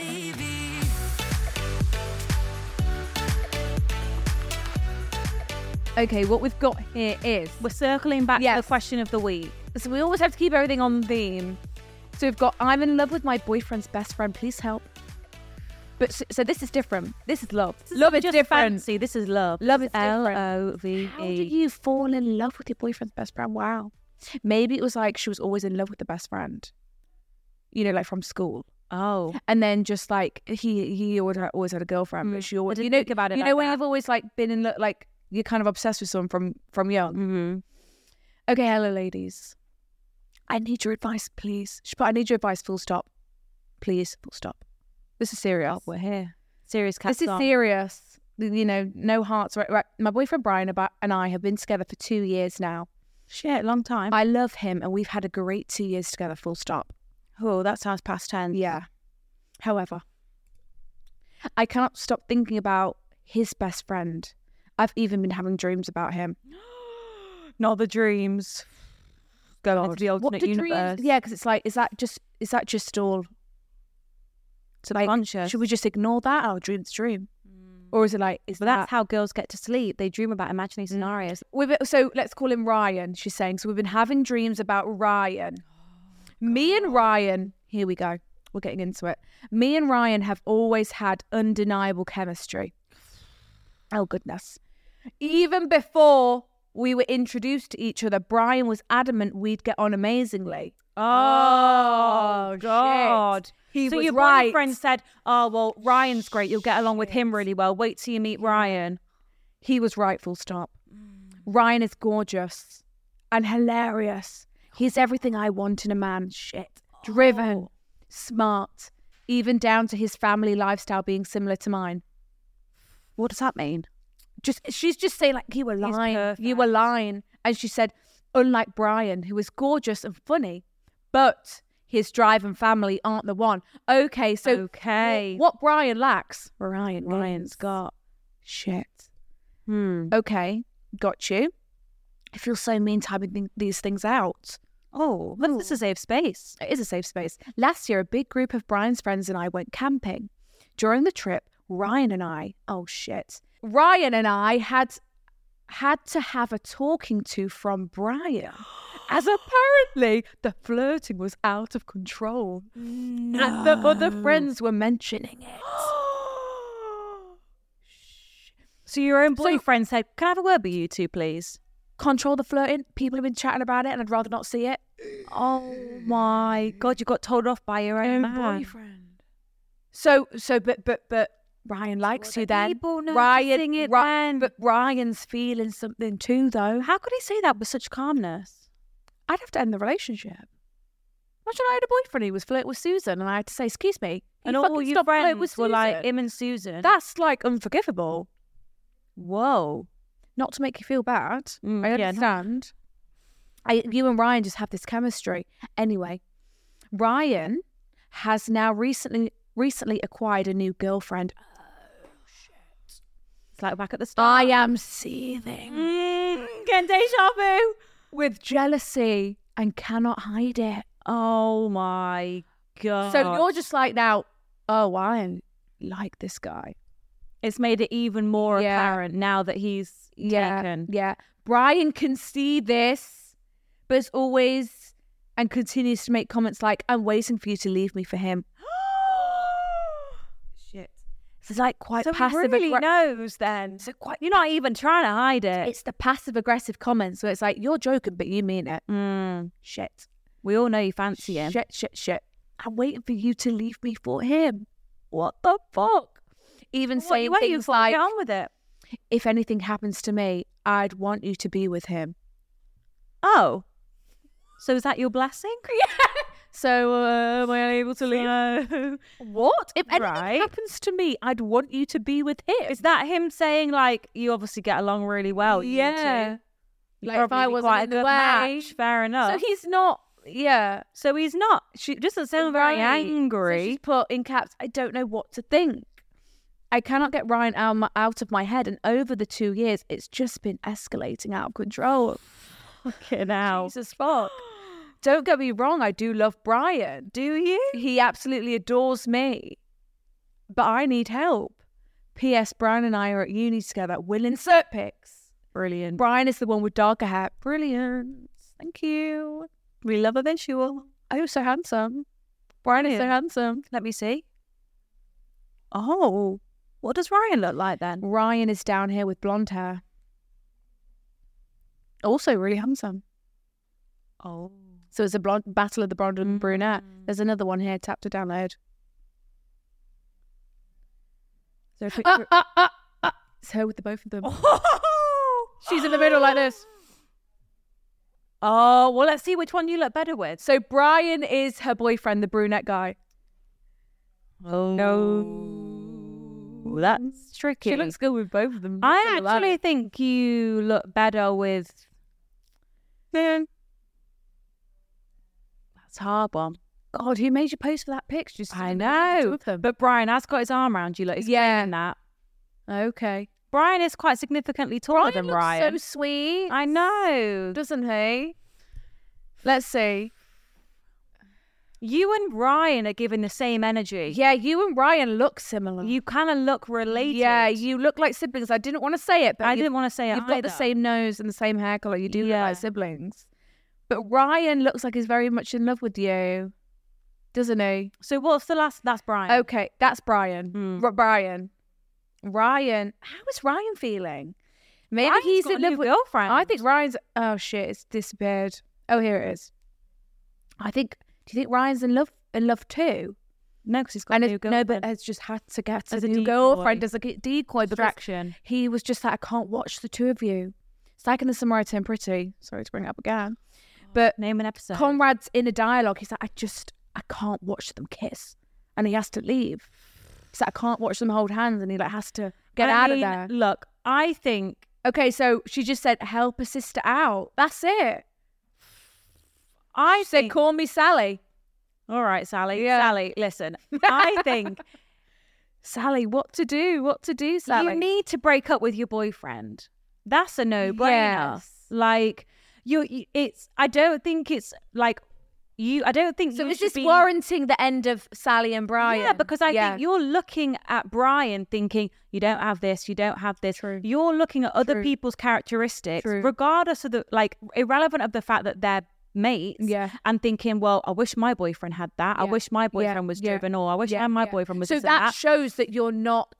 Okay, what we've got here is... We're circling back to Yes. the question of the week. So we always have to keep everything on theme. So we've got, I'm in love with my boyfriend's best friend, please help. But so, so this is different. This is love. This is love not is just different. fancy. This is love. Love is L different. O V E. How did you fall in love with your boyfriend's best friend? Wow. Maybe it was like she was always in love with the best friend. You know, like from school. Oh. And then just like he he always had, always had a girlfriend, Mm. but she always I didn't you know think about it you like know when that. I've always like been in lo- like you're kind of obsessed with someone from from young. Mm-hmm. Okay, hello ladies. I need your advice, please. She put, I need your advice. Full stop. Please, full stop. This is serious. We're here. Serious cat This is song. serious. You know, no hearts. Right, right. My boyfriend Brian about, and I have been together for two years now. Shit, long time. I love him, and we've had a great two years together. Full stop. Oh, that sounds past tense. Yeah. However, I cannot stop thinking about his best friend. I've even been having dreams about him. Not the dreams. Go on to the What alternate do universe. dreams? Yeah, because it's like, is that just is that just all? Like, Subconscious. should we just ignore that? Oh, dream's a dream, or is it like? Is But that? that's how girls get to sleep. They dream about imaginary scenarios. We've, so let's call him Ryan. She's saying so. We've been having dreams about Ryan. Me and Ryan. Here we go. We're getting into it. Me and Ryan have always had undeniable chemistry. Oh goodness! Even before we were introduced to each other, Brian was adamant we'd get on amazingly. Oh, God. He so was your right. boyfriend said, oh, well, Ryan's great. You'll get along with him really well. Wait till you meet Ryan. He was right, full stop. Ryan is gorgeous and hilarious. He's everything I want in a man. Shit. Driven, Oh. smart, even down to his family lifestyle being similar to mine. What does that mean? Just she's just saying like, you were He's lying. You were perfect. lying. And she said, unlike Brian, who is gorgeous and funny, but his drive and family aren't the one. Okay, so Okay. what Brian lacks, Ryan Ryan's wins. got. Shit. Hmm. Okay, got you. I feel so mean typing th- these things out. Oh, but this is a safe space. It is a safe space. Last year, a big group of Brian's friends and I went camping. During the trip, Ryan and I, oh shit, Ryan and I had had to have a talking to from Brian, as apparently the flirting was out of control. No. And the other friends were mentioning it. So your own So- boyfriend said, can I have a word with you two, please? control the flirting. People have been chatting about it, and I'd rather not see it. Oh my God, you got told off by your own man. boyfriend. So, so, but, but, but Ryan likes Well, you the then. people Ryan, noticing it Ri- then. but Ryan's feeling something too, though. How could he say that with such calmness? I'd have to end the relationship. Imagine I had a boyfriend who was flirting with Susan, and I had to say, "Excuse me," And you all fucking your stop flirting friends with were like Susan. him and Susan. That's like unforgivable. Whoa. Not to make you feel bad. Mm, I yeah, no. understand. I, you and Ryan just have this chemistry. Anyway, Ryan has now recently recently acquired a new girlfriend. It's like back at the start. I am seething Mm, getting deja vu. with jealousy and cannot hide it. Oh my God. So you're just like now, oh, I like this guy. It's made it even more Yeah. apparent now that he's Yeah, taken. yeah. Brian can see this, but as always, and continues to make comments like, "I'm waiting for you to leave me for him." Shit. It's like quite So he passive. really aggre- knows then. So quite. You're not even trying to hide it. It's the passive aggressive comments where it's like, "You're joking, but you mean it." Mm. Shit. We all know you fancy him. Shit. Shit. Shit. I'm waiting for you to leave me for him. What the fuck? Even What, saying what are you things for? like, Get on with it. "If anything happens to me, I'd want you to be with him." Oh. So is that your blessing? So, uh, am I unable to leave? So- What? If anything Right. happens to me, I'd want you to be with him. Is that him saying, like, you obviously get along really well? you Yeah. two? You'd Like, if probably I be wasn't quite in a the good way. match. Fair enough. So he's not, yeah. So he's not. She doesn't sound very Right. So angry. she's put in caps, "I don't know what to think. I cannot get Ryan out of, my, out of my head. And over the two years, it's just been escalating out of control." Fucking hell. Jesus fuck. Don't get me wrong, I do love Brian. Do you? He absolutely adores me. But I need help. P S. Brian and I are at uni together. We'll insert pics. Brilliant. Brian is the one with darker hair. Brilliant. Thank you. We love a visual. Oh, so handsome. Brian is so Brilliant. handsome. Let me see. Oh. What does Ryan look like then? Ryan is down here with blonde hair. Also really handsome. Oh. So it's a blonde battle of the blonde and brunette. There's another one here. Tap to download. So if it- Ah, ah, ah, ah. It's her with the both of them. She's in the middle like this. Oh, well, let's see which one you look better with. So Brian is her boyfriend, the brunette guy. Oh. No. That's tricky. She looks good with both of them. I Similar. actually think you look better with... Yeah. That's a hard one. God, who made you post for that picture? Just I two know. of them. But Brian has got his arm around you. Like, he's Yeah. yeah. that. Okay. Brian is quite significantly taller Brian than looks Ryan. so sweet. I know. Doesn't he? Let's see. You and Ryan are giving the same energy. Yeah, you and Ryan look similar. You kind of look related. Yeah, you look like siblings. I didn't want to say it, but I you- didn't want to say it You've got either. the same nose and the same hair color. You do look Yeah. like siblings. But Ryan looks like he's very much in love with you, doesn't he? So what's the last? That's Brian. Okay, that's Brian. Hmm. R- Brian. Ryan. How is Ryan feeling? Maybe Ryan's he's got in a love new with girlfriend. I think Ryan's. Oh shit! It's disappeared. Oh, here it is. I think. Do you think Ryan's in love? In love too? No, because he's got And a it- new no, girlfriend. but has just had to get As a a new decoy. girlfriend as a g- decoy because Distraction. he was just like, I can't watch the two of you. It's like in the Summer I Turn Pretty. Sorry to bring it up again, but Name an episode. Conrad's in a dialogue. He's like, I just, I can't watch them kiss, and he has to leave. He's like, I can't watch them hold hands, and he like has to get I out mean, of there. Look, I think Okay, so she just said, help a sister out. That's it. I She said, think. call me Sally. All right, Sally. Yeah. Sally, listen. I think Sally, what to do? What to do, Sally? you need to break up with your boyfriend. That's a no-brainer. Yes. Like you, you- it's. I don't think it's like you. I don't think So you is should this be, warranting the end of Sally and Brian? Yeah, because I Yeah. think you're looking at Brian thinking, you don't have this, you don't have this. True. You're looking at other True. people's characteristics, True. regardless of the, like, irrelevant of the fact that they're mates, Yeah. and thinking, well, I wish my boyfriend had that. I Yeah. wish my Yeah. boyfriend was Yeah. driven, or I wish Yeah, my yeah. boyfriend was So this that, and that. shows that you're not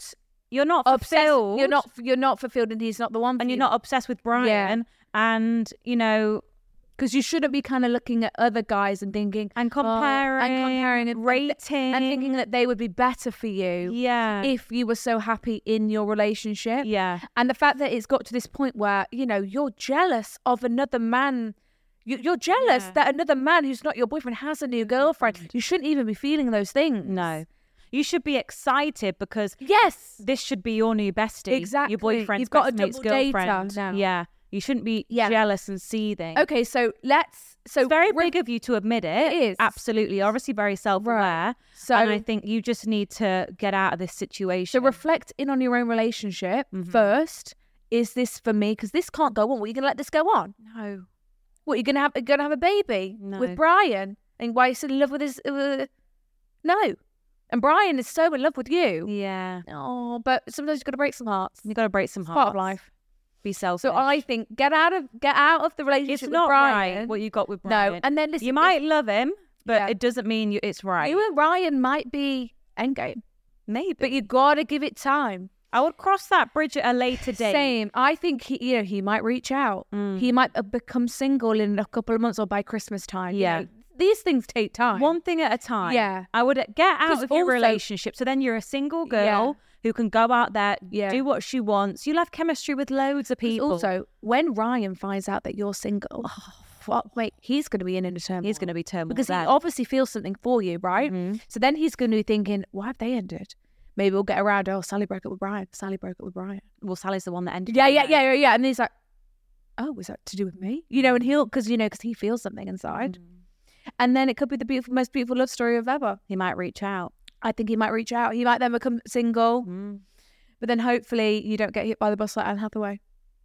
you're not obsessed. fulfilled. You're not. You're not fulfilled, and he's not the one. For and you're you. not obsessed with Brian. Yeah. And you know, because you shouldn't be kind of looking at other guys and thinking and oh, comparing, and comparing and rating, and thinking that they would be better for you. Yeah. If you were so happy in your relationship. Yeah. And the fact that it's got to this point where you know you're jealous of another man. You, you're jealous Yeah. that another man who's not your boyfriend has a new girlfriend. You shouldn't even be feeling those things. No. You should be excited because Yes. this should be your new bestie. Exactly. Your boyfriend's You've got a best mate's double data girlfriend. now. Yeah. You shouldn't be Yeah. jealous and seething. Okay, so let's. So It's very re- big of you to admit it. It is. Absolutely. Obviously very self-aware. Right. So- and I think you just need to get out of this situation. So reflect in on your own relationship Mm-hmm. first. Is this for me? Because this can't go on. What, are you going to let this go on? No. What, are you going to have going to have a baby No. with Brian? And why he's in love with his... Uh, no. And Brian is so in love with you. Yeah. Oh, but sometimes you've got to break some hearts. You got to break some It's hearts. part of life. Be selfish. So I think get out of get out of the relationship it's with not Brian. right what you got with Brian. No, and then listen, you might love him, but Yeah. it doesn't mean you, it's right. You and Ryan might be endgame, Maybe. but you got to give it time. I would cross that bridge at a later date. Same. I think he, you know, he might reach out. Mm. He might uh, become single in a couple of months or by Christmas time. you Yeah. know. These things take time. One thing at a time. Yeah. I would get out 'Cause of your also- relationship. So then you're a single girl Yeah. who can go out there, Yeah. do what she wants. You'll have chemistry with loads of 'Cause people. Also, when Ryan finds out that you're single, what, wait, he's going to be in a turmoil. He's going to be turmoil because then. he obviously feels something for you, right? Mhm. So then he's going to be thinking, why have they ended? Maybe we'll get around. Oh, Sally broke up with Brian. Sally broke up with Brian. Well, Sally's the one that ended. Yeah, it, yeah, you know. yeah, yeah, yeah. And he's like, oh, was that to do with me? You know, and he'll, because, you know, because he feels something inside. Mm. And then it could be the beautiful, most beautiful love story of ever. He might reach out. I think he might reach out. He might then become single. Mm. But then hopefully you don't get hit by the bus like Anne Hathaway.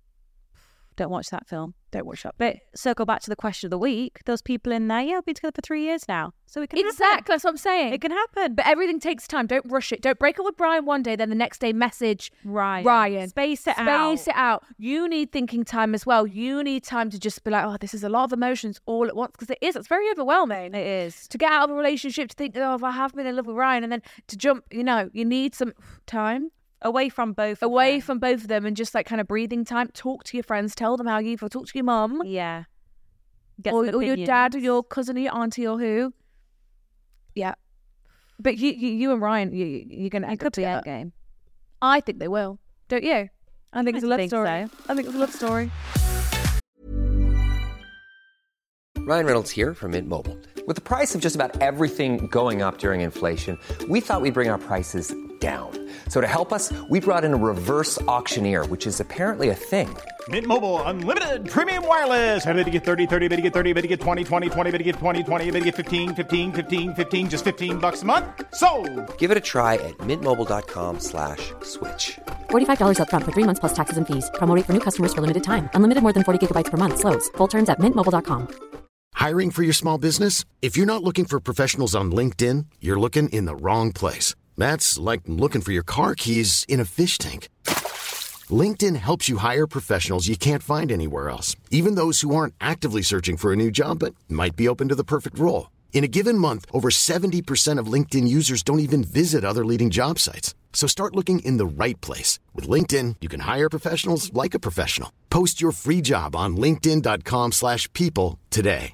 Don't watch that film. Don't watch that. But circle back to the question of the week. Those people in there, yeah, we've been together for three years now. So it can Exactly. happen. That's what I'm saying. It can happen. But everything takes time. Don't rush it. Don't break up with Brian one day, then the next day message Ryan. Ryan. Space it out. Space it out. You need thinking time as well. You need time to just be like, oh, this is a lot of emotions all at once. Because it is. It's very overwhelming. It is. To get out of a relationship, to think, oh, if I have been in love with Ryan, and then to jump, you know, you need some time Away from both. of away them. from both of them and just like kind of breathing time. Talk to your friends. Tell them how you feel. Talk to your mum. Yeah. Get Or, some or your opinions. dad or your cousin or your auntie or who. Yeah. But you you, you and Ryan, you, you're going to It end could up be together. endgame. I think they will. Don't you? I think it's a I love think story. so. I think it's a love story. Ryan Reynolds here from Mint Mobile. With the price of just about everything going up during inflation, we thought we'd bring our prices down. So to help us, we brought in a reverse auctioneer, which is apparently a thing. Mint Mobile Unlimited Premium Wireless. How to get thirty, thirty, how to get thirty, how to get twenty, twenty, twenty, how to get twenty, twenty, how to get fifteen, fifteen, fifteen, fifteen, just fifteen bucks a month? Sold! Give it a try at mintmobile.com slash switch. forty-five dollars up front for three months plus taxes and fees. Promo rate for new customers for limited time. Unlimited more than forty gigabytes per month. Slows full terms at mint mobile dot com. Hiring for your small business? If you're not looking for professionals on LinkedIn, you're looking in the wrong place. That's like looking for your car keys in a fish tank. LinkedIn helps you hire professionals you can't find anywhere else, even those who aren't actively searching for a new job but might be open to the perfect role. In a given month, over seventy percent of LinkedIn users don't even visit other leading job sites. So start looking in the right place. With LinkedIn, you can hire professionals like a professional. Post your free job on linkedin.com slash people today.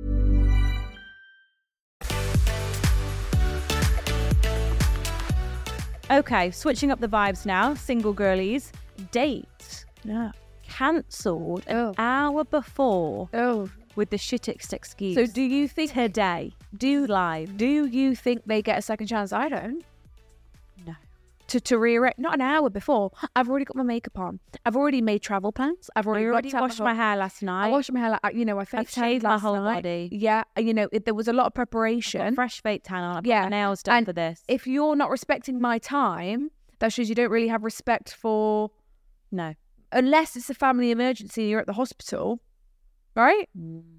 Okay, switching up the vibes now. Single girlies. Date. Yeah. Cancelled an Oh. hour before Oh. with the shittest excuse. So do you think Today. do Live. do you think they get a second chance? I don't. No. To to rearrange, not an hour before. I've already got my makeup on. I've already made travel plans. I've I already, already worked out washed my hair last night. I washed my hair. Like, you know, I face shaved my whole body. Yeah, you know, it, there was a lot of I've got preparation. fresh fake tan on. I've Yeah, got my nails done and for this. If you're not respecting my time, that shows you don't really have respect for, No. unless it's a family emergency and you're at the hospital, right?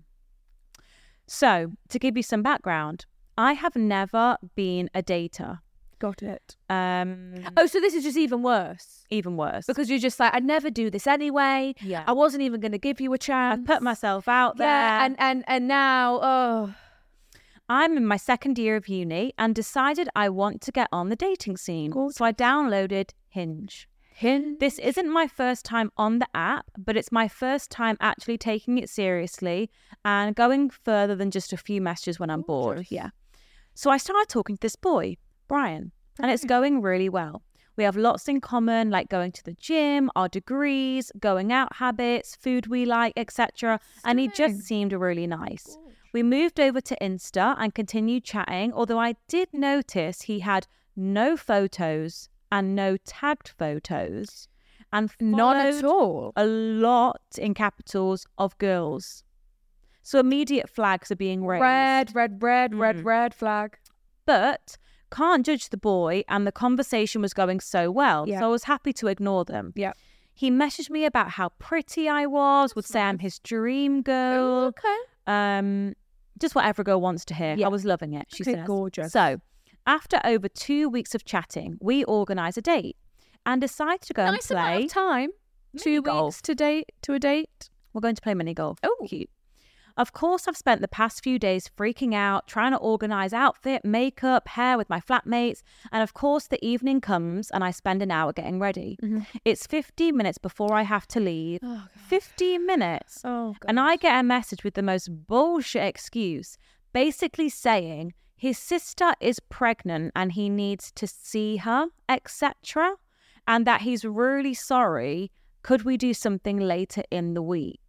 So, to give you some background, I have never been a dater. Got it. Um, Oh, so this is just even worse. even worse. Because you're just like, I'd never do this anyway. Yeah. I wasn't even going to give you a I chance. put myself out there. Yeah, and, and, and now, oh. I'm in my second year of uni and decided I want to get on the dating scene. So I downloaded Hinge. Hinge. This isn't my first time on the app, but it's my first time actually taking it seriously and going further than just a few messages when I'm bored. Yeah. So I started talking to this boy, Brian, and it's going really well. We have lots in common, like going to the gym, our degrees, going out habits, food we like, et cetera. And he just seemed really nice. We moved over to Insta and continued chatting, although I did notice he had no photos and no tagged photos, and None at all. a lot in capitals of girls. So immediate flags are being raised. Red, red, red, red, Mm. red flag. But can't judge the boy, and the conversation was going so well, Yeah. so I was happy to ignore them. Yeah. He messaged me about how pretty I was, would say I'm his dream girl. Okay. Um, just what every girl wants to hear. Yeah. I was loving it, she Okay, says. gorgeous. So, after over two weeks of chatting, we organised a date and decided to go Nice and play. amount of time. Two mini-golf. weeks to date to a date. We're going to play mini golf. Oh. Cute. Of course, I've spent the past few days freaking out, trying to organise outfit, makeup, hair with my flatmates. And of course, the evening comes and I spend an hour getting ready. Mm-hmm. It's fifteen minutes before I have to leave. fifteen minutes. Oh, And I get a message with the most bullshit excuse, basically saying his sister is pregnant and he needs to see her, et cetera. And that he's really sorry. Could we do something later in the week?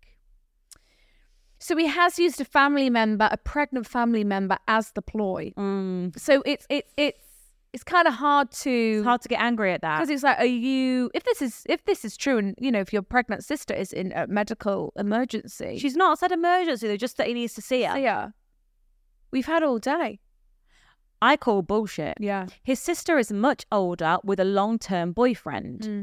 So he has used a family member, a pregnant family member, as the ploy. Mm. So it's it's it's it's kind of hard to It's hard to get angry at that. because it's like, are you? If this is if this is true, and you know, if your pregnant sister is in a medical emergency, She's not said emergency, though, just that he needs to see her. yeah, we've had all day. I call bullshit. Yeah. His sister is much older with a long-term boyfriend. Mm.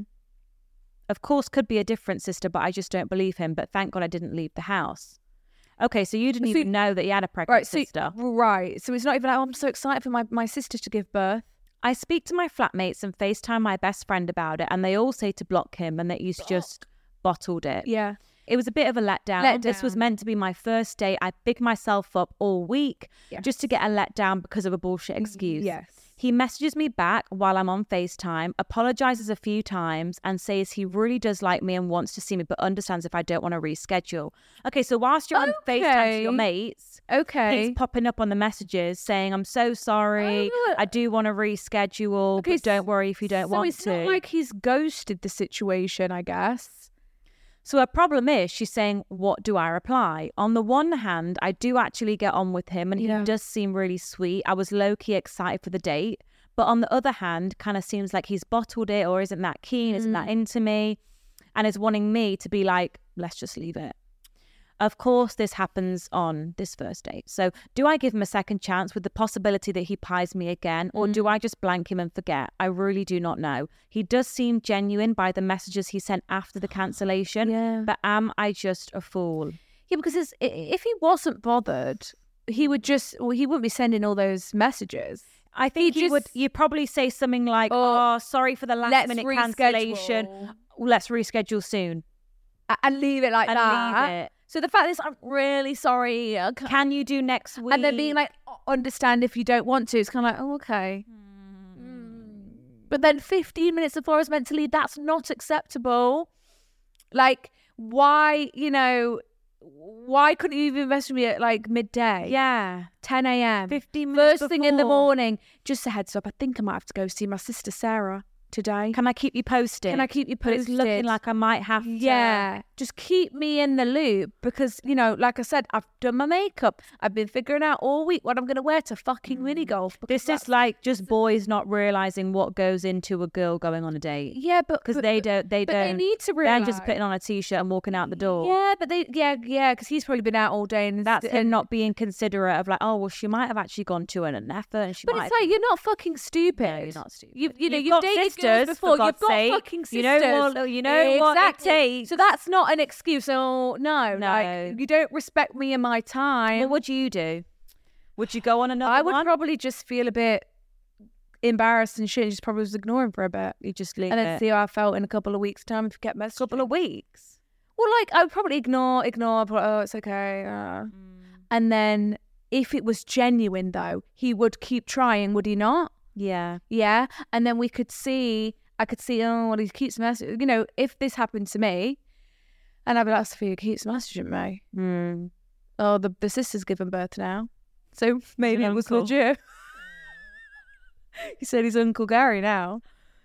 Of course, could be a different sister, but I just don't believe him. But thank God I didn't leave the house. Okay, so you didn't So- even know that he had a pregnant Right. So sister. right. So it's not even like, oh, I'm so excited for my my sister to give birth. I speak to my flatmates and FaceTime my best friend about it, and they all say to block him and that he's just bottled it. Yeah. It was a bit of a letdown. This was Letdown. meant to be my first date. I bigged myself up all week Yes. just to get a letdown because of a bullshit excuse. Yes. He messages me back while I'm on FaceTime, apologizes a few times, and says he really does like me and wants to see me, but understands if I don't want to reschedule. Okay, so whilst you're on FaceTime to your Okay. mates, Okay. he's popping up on the messages saying, I'm so sorry. Oh, I do want to reschedule, Okay, but don't worry if you don't so want it's to. not like he's ghosted the situation, I guess. So her problem is she's saying, what do I reply? On the one hand, I do actually get on with him and Yeah. he does seem really sweet. I was low-key excited for the date. But on the other hand, kind of seems like he's bottled it or isn't that keen, isn't that into me, and is wanting me to be like, let's just leave it. Of course, this happens on this first date. So do I give him a second chance with the possibility that he pies me again, or do I just blank him and forget? I really do not know. He does seem genuine by the messages he sent after the cancellation, Yeah. but am I just a fool? Yeah, because it's, i- if he wasn't bothered, he would just, well, he wouldn't be sending all those messages. I think He you would. just- You probably say something like, Oh, "Oh, sorry for the last let's minute cancellation. reschedule." Let's reschedule soon." A- And leave it like And that. leave it. So the fact is, I'm really sorry. I can't- Can you do next week? And then being like, "Oh, understand if you don't want to. It's kind of like, oh, okay. But then fifteen minutes before I was meant to leave, that's not acceptable. Like, why, you know, why couldn't you even message me at like midday? yeah, ten a.m. fifteen minutes First thing in the before. morning. Just a heads up, I think I might have to go see my sister Sarah today. Can I keep you posted? Can I keep you But it's looking posted? like I might have to. Yeah, just keep me in the loop because, you know, like I said, I've done my makeup. I've been figuring out all week what I'm going to wear to fucking mini golf. because This is that's- like just boys not realizing what goes into a girl going on a date. yeah, but Because but- they don't. They but don't. they need to They're realize. just putting on a t-shirt and walking out the door. Yeah, but they, yeah, yeah, because he's probably been out all day and That's and, him not being considerate of like, oh well, she might have actually gone to an, an effort, and she But might. it's like you're not fucking stupid. No, you're not stupid. You, you know, You've you've got dated sisters, girls for before. God's You've got sake. fucking sisters. You know what- you know what it takes. So that's not an excuse. Oh no, No. like, you don't respect me and my time. What would you do? Would you go on another I would one? probably just feel a bit embarrassed and shit, and just probably was ignoring for a bit, You just leave and then it. see how I felt in a couple of weeks' time if you get messaged. couple of weeks. Well, like I would probably ignore, ignore, but oh, it's okay. Uh. Mm. And then if it was genuine, though, he would keep trying, would he not? Yeah. Yeah, and then we could see I could see, oh, well, he keeps messaging. You know, if this happened to me, and I'd be like, Sophia keeps messaging me. Mm. Oh, the, the sister's given birth now. So maybe His it was uncle. legit. He said he's Uncle Gary now.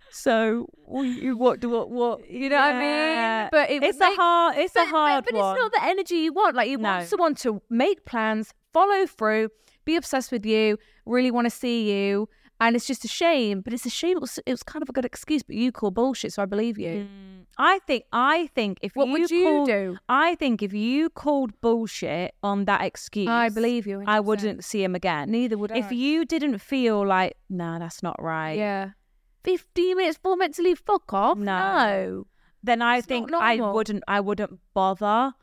So you- what do what what you know what I Yeah. mean? But it It's would a make- hard- it's a but, hard but, but one. it's not the energy you want. Like you No. want someone to make plans, follow through, be obsessed with you, really want to see you, and it's just a shame. But it's a shame. It was, it was kind of a good excuse, but you call bullshit, so I believe you. I think I think if What you would you called- do? I think if you called bullshit on that excuse, I believe you, I one hundred percent. wouldn't see him again. Neither would I. If you didn't feel like, nah, that's not right. Yeah. Fifteen minutes before meant to leave. Fuck off. No. No. Then I It's think not I normal. wouldn't. I wouldn't bother.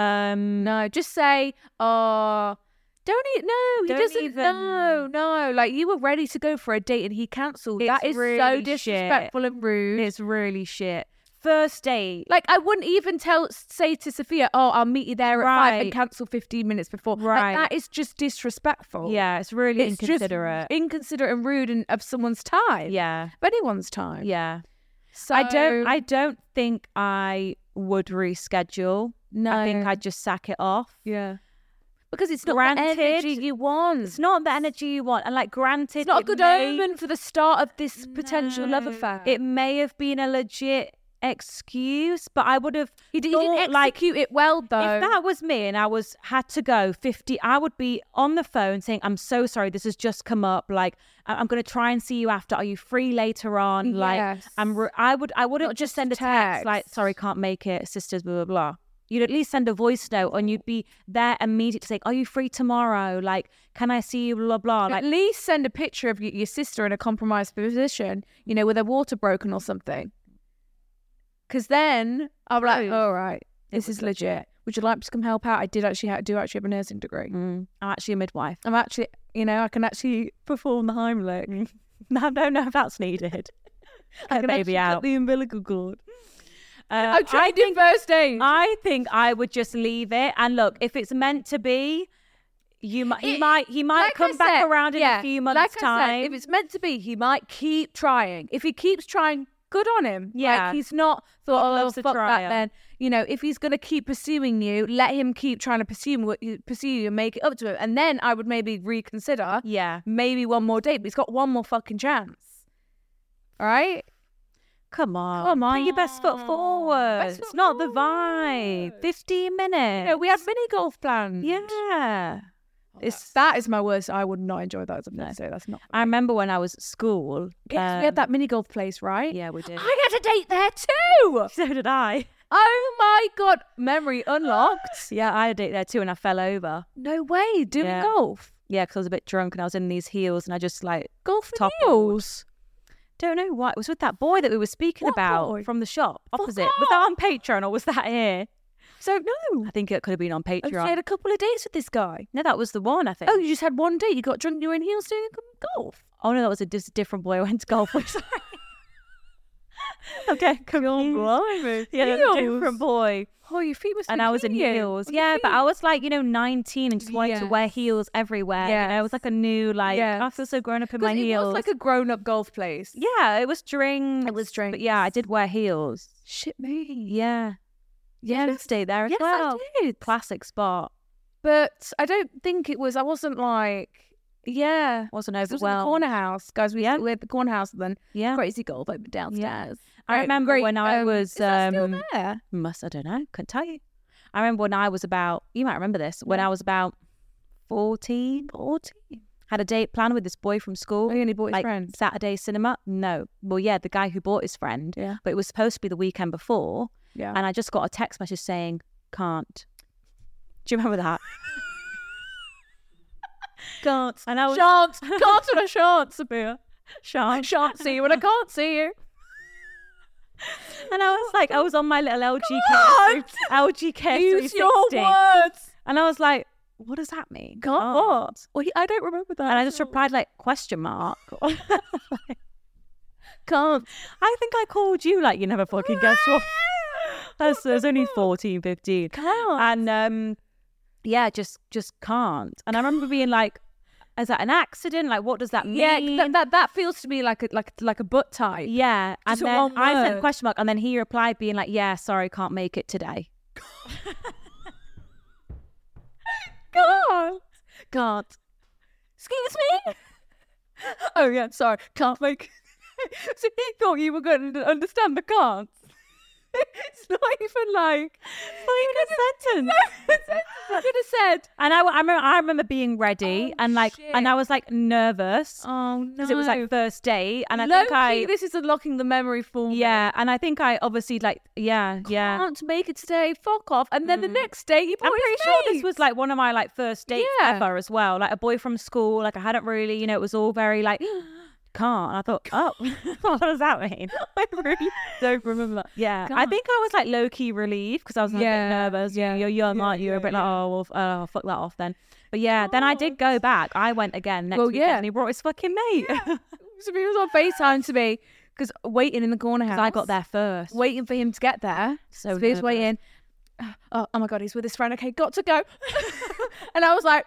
Um, No, just say, oh, don't e No, he Don't doesn't. even- No, no. Like you were ready to go for a date and he cancelled. That It's is so really disrespectful and rude. It's really shit. First date. Like I wouldn't even tell, say to Sophia, "Oh, I'll meet you there at five," and Right. cancel fifteen minutes before. Right. Like, that is just disrespectful. Yeah, it's really it's inconsiderate. just inconsiderate and rude and of someone's time. Yeah. of anyone's time. Yeah. So I don't. I don't think I would reschedule. No. I think I'd just sack it off. Yeah. Because it's not Granted, the energy you want. It's not the energy you want, and like, granted, It's not a it good may- omen for the start of this potential love No. affair. It may have been a legit excuse, but I would have. he, d- he thought, didn't like, execute it well, though. if that was me and I was had to go fifty, I would be on the phone saying, "I'm so sorry, this has just come up. Like, I- I'm going to try and see you after. Are you free later on? Like, Yes. I'm. Re- I would. I wouldn't Not just just send a text, text. like, "Sorry, can't make it, sisters." Blah blah blah. You'd at least send a voice note, and you'd be there immediately saying, "Are you free tomorrow? Like, can I see you?" Blah blah. At Like, least send a picture of y- your sister in a compromised position, you know, with her water broken or something. Because then I'll be like, Proof. all right, this was is legit. Would you like me to come help out? I did actually ha- do actually have a nursing degree. mm, I'm actually a midwife. I'm actually, you know, I can actually perform the Heimlich. No, no, no, if that's needed. I Get can baby actually out. cut the umbilical cord. Uh, I'm trying to do first aid. I think I would just leave it. And look, if it's meant to be, you might. He It- might. He might like come I back said, around in yeah, a few months' like I time. said, if it's meant to be, he might keep trying. If he keeps trying, good on him. Yeah. Like, he's not thought, God oh, loves a fuck that trier. then. You know, if he's going to keep pursuing you, let him keep trying to pursue, you- pursue you and make it up to him. And then I would maybe reconsider yeah. maybe one more date, but he's got one more fucking chance. All right? Come on. Come Put your best foot on. forward. Best It's foot not the vibe. forward. Fifteen minutes. You know, we had mini golf plans. Yeah. It's, that is my worst. I would not enjoy that as a first date. That's not. I remember when I was at school. Yes, we um, had that mini golf place, right? Yeah, we did. I had a date there too. So did I. Oh my god, memory unlocked. Yeah, I had a date there too, and I fell over. No way, doing Yeah. golf. Yeah, because I was a bit drunk and I was in these heels, and I just like Golf for Top heels. don't know why. It was with that boy that we were speaking What about boy? from the shop Fuck opposite. Was that on Patreon or was that here? So no. I think it could have been on Oh, so you Patreon. had a couple of dates with this guy. No, that was the one, I think. Oh, you just had one date. You got drunk, you were in heels doing golf. Oh, no, that was a dis- different boy I went to golf with. Sorry. Okay, come on. blimey. Yeah, that was a Heels. different boy. Oh, your feet must be And I was in killing you. heels. On your Yeah, but feet. I was like, you know, nineteen and just wanted to wear Yes. heels everywhere. You know, it was like a new, like, Yes. I feel so grown up in 'Cause my it heels. was like a grown-up golf place. Yeah, it was drinks. It was But yeah, I did wear heels. Shit me. Yeah. Yeah, Yes. stay there as Yes, well. I did. Classic spot. But I don't think it was. I wasn't like. Yeah. Wasn't It was in the overwhelmed. corner house, guys. We Yeah. we had the corner house then. Yeah. Crazy golf open downstairs. I Great- remember great, when I um, was is that still um, there? must I don't know, couldn't tell you. I remember when I was about you might remember this, when I was about fourteen, fourteen. Had a date planned with this boy from school. Oh, he only bought his like friend? Saturday cinema. No. Well yeah, the guy who bought his friend. Yeah. But it was supposed to be the weekend before. Yeah. And I just got a text message saying, can't. Do you remember that? Can't. And I was Shan't. Can't and I shan't, Sabir. shan't. Shan't see you and I can't see you. And I was like, I was on my little L G K, God! L G K Use your three sixty. words. And I was like, what does that mean? Can't what? Well, he- I don't remember that. And I at just all. replied like, question mark. Can't. I think I called you like you never fucking guessed what. That's, I was only fourteen, fifteen. Can't. And um, yeah, just just can't. And I remember being like, Is that an accident? Like, what does that mean? Yeah, that, that that feels to me like a like like a butt type. Yeah, and Just a then wrong I sent word. question mark, and then he replied being like, "Yeah, sorry, can't make it today." God, Can't. excuse me. Oh yeah, sorry, can't make. So he thought you were going to understand the can't. It's not even like Not even a sentence. I could have said. And I, I remember, I remember being ready Oh, and like, shit. and I was like nervous Oh no, because it was like first date, and I Low think I, key, this is unlocking the memory for me. yeah, and I think I obviously like, yeah, yeah. Can't make it today. Fuck off. And then the next day, you. I'm pretty sure this was like one of my like first dates Yeah. ever as well. Like a boy from school. Like I hadn't really, you know, it was all very like can't. And I thought, oh, what does that mean? I really don't remember that. Yeah, I Can't. think I was like low key relieved because I was like, a Yeah, bit nervous. yeah, Yeah, you're young, yeah, aren't you? yeah, a bit yeah. like, oh, well, f- oh, fuck that off then. But yeah, then I did go back. I went again next Well, weekend, yeah. and he brought his fucking mate. So he was on FaceTime to me because waiting in the corner house. I got there first. waiting for him to get there. So So he was nervous. waiting. Oh, oh my god, he's with his friend. Okay, got to go. And I was like,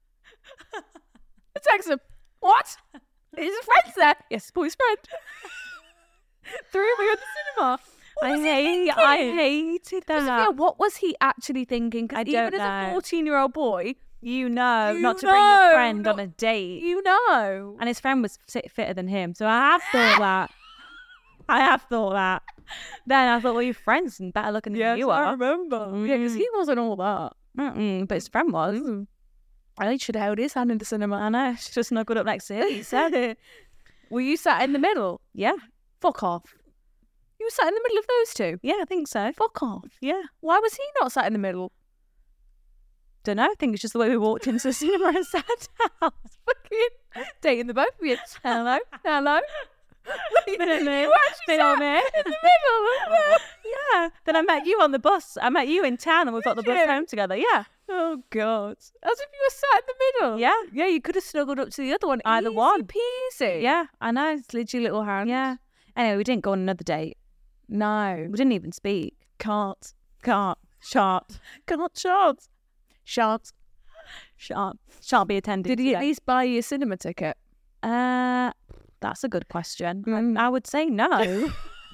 I text him. What? His friend's there. Yes, boy's friend. Threw me at the cinema. I was he hate, thinking? I hated that. Yeah, what was he actually thinking? 'Cause I even don't as know. a fourteen-year-old boy, You know, You not to bring your know, friend on not- a date. you know. And his friend was fit- fitter than him. So I have thought that. I have thought that. Then I thought, well, your friend's better looking than Yes, you I are. remember. Yeah, because he wasn't all that. Mm-mm, but his friend was. I should have held his hand in the cinema. I know. She just snuggled up next to him. He said, Were you sat in the middle? yeah. Fuck off. You were sat in the middle of those two? Yeah, I think so. Fuck off. Yeah. Why was he not sat in the middle? Don't know. I think it's just the way we walked into the cinema and sat down. Fucking dating the both of you. Hello? Hello? Minute me. You actually Minute sat me. in the middle. Yeah. Then I met you on the bus. I met you in town and we got the bus you? home together. Yeah. Oh, God. As if you were sat in the middle. Yeah. Yeah, you could have snuggled up to the other one. Either Easy one. peasy. Yeah, I know. It's literally little hands. Yeah. Anyway, we didn't go on another date. No. We didn't even speak. Can't. Can't. Shan't. Can't. Shan't. Shan't. Shan't. Shan't be attended. Did he at today. least buy you a cinema ticket? Uh, that's a good question. Mm. I, I would say no.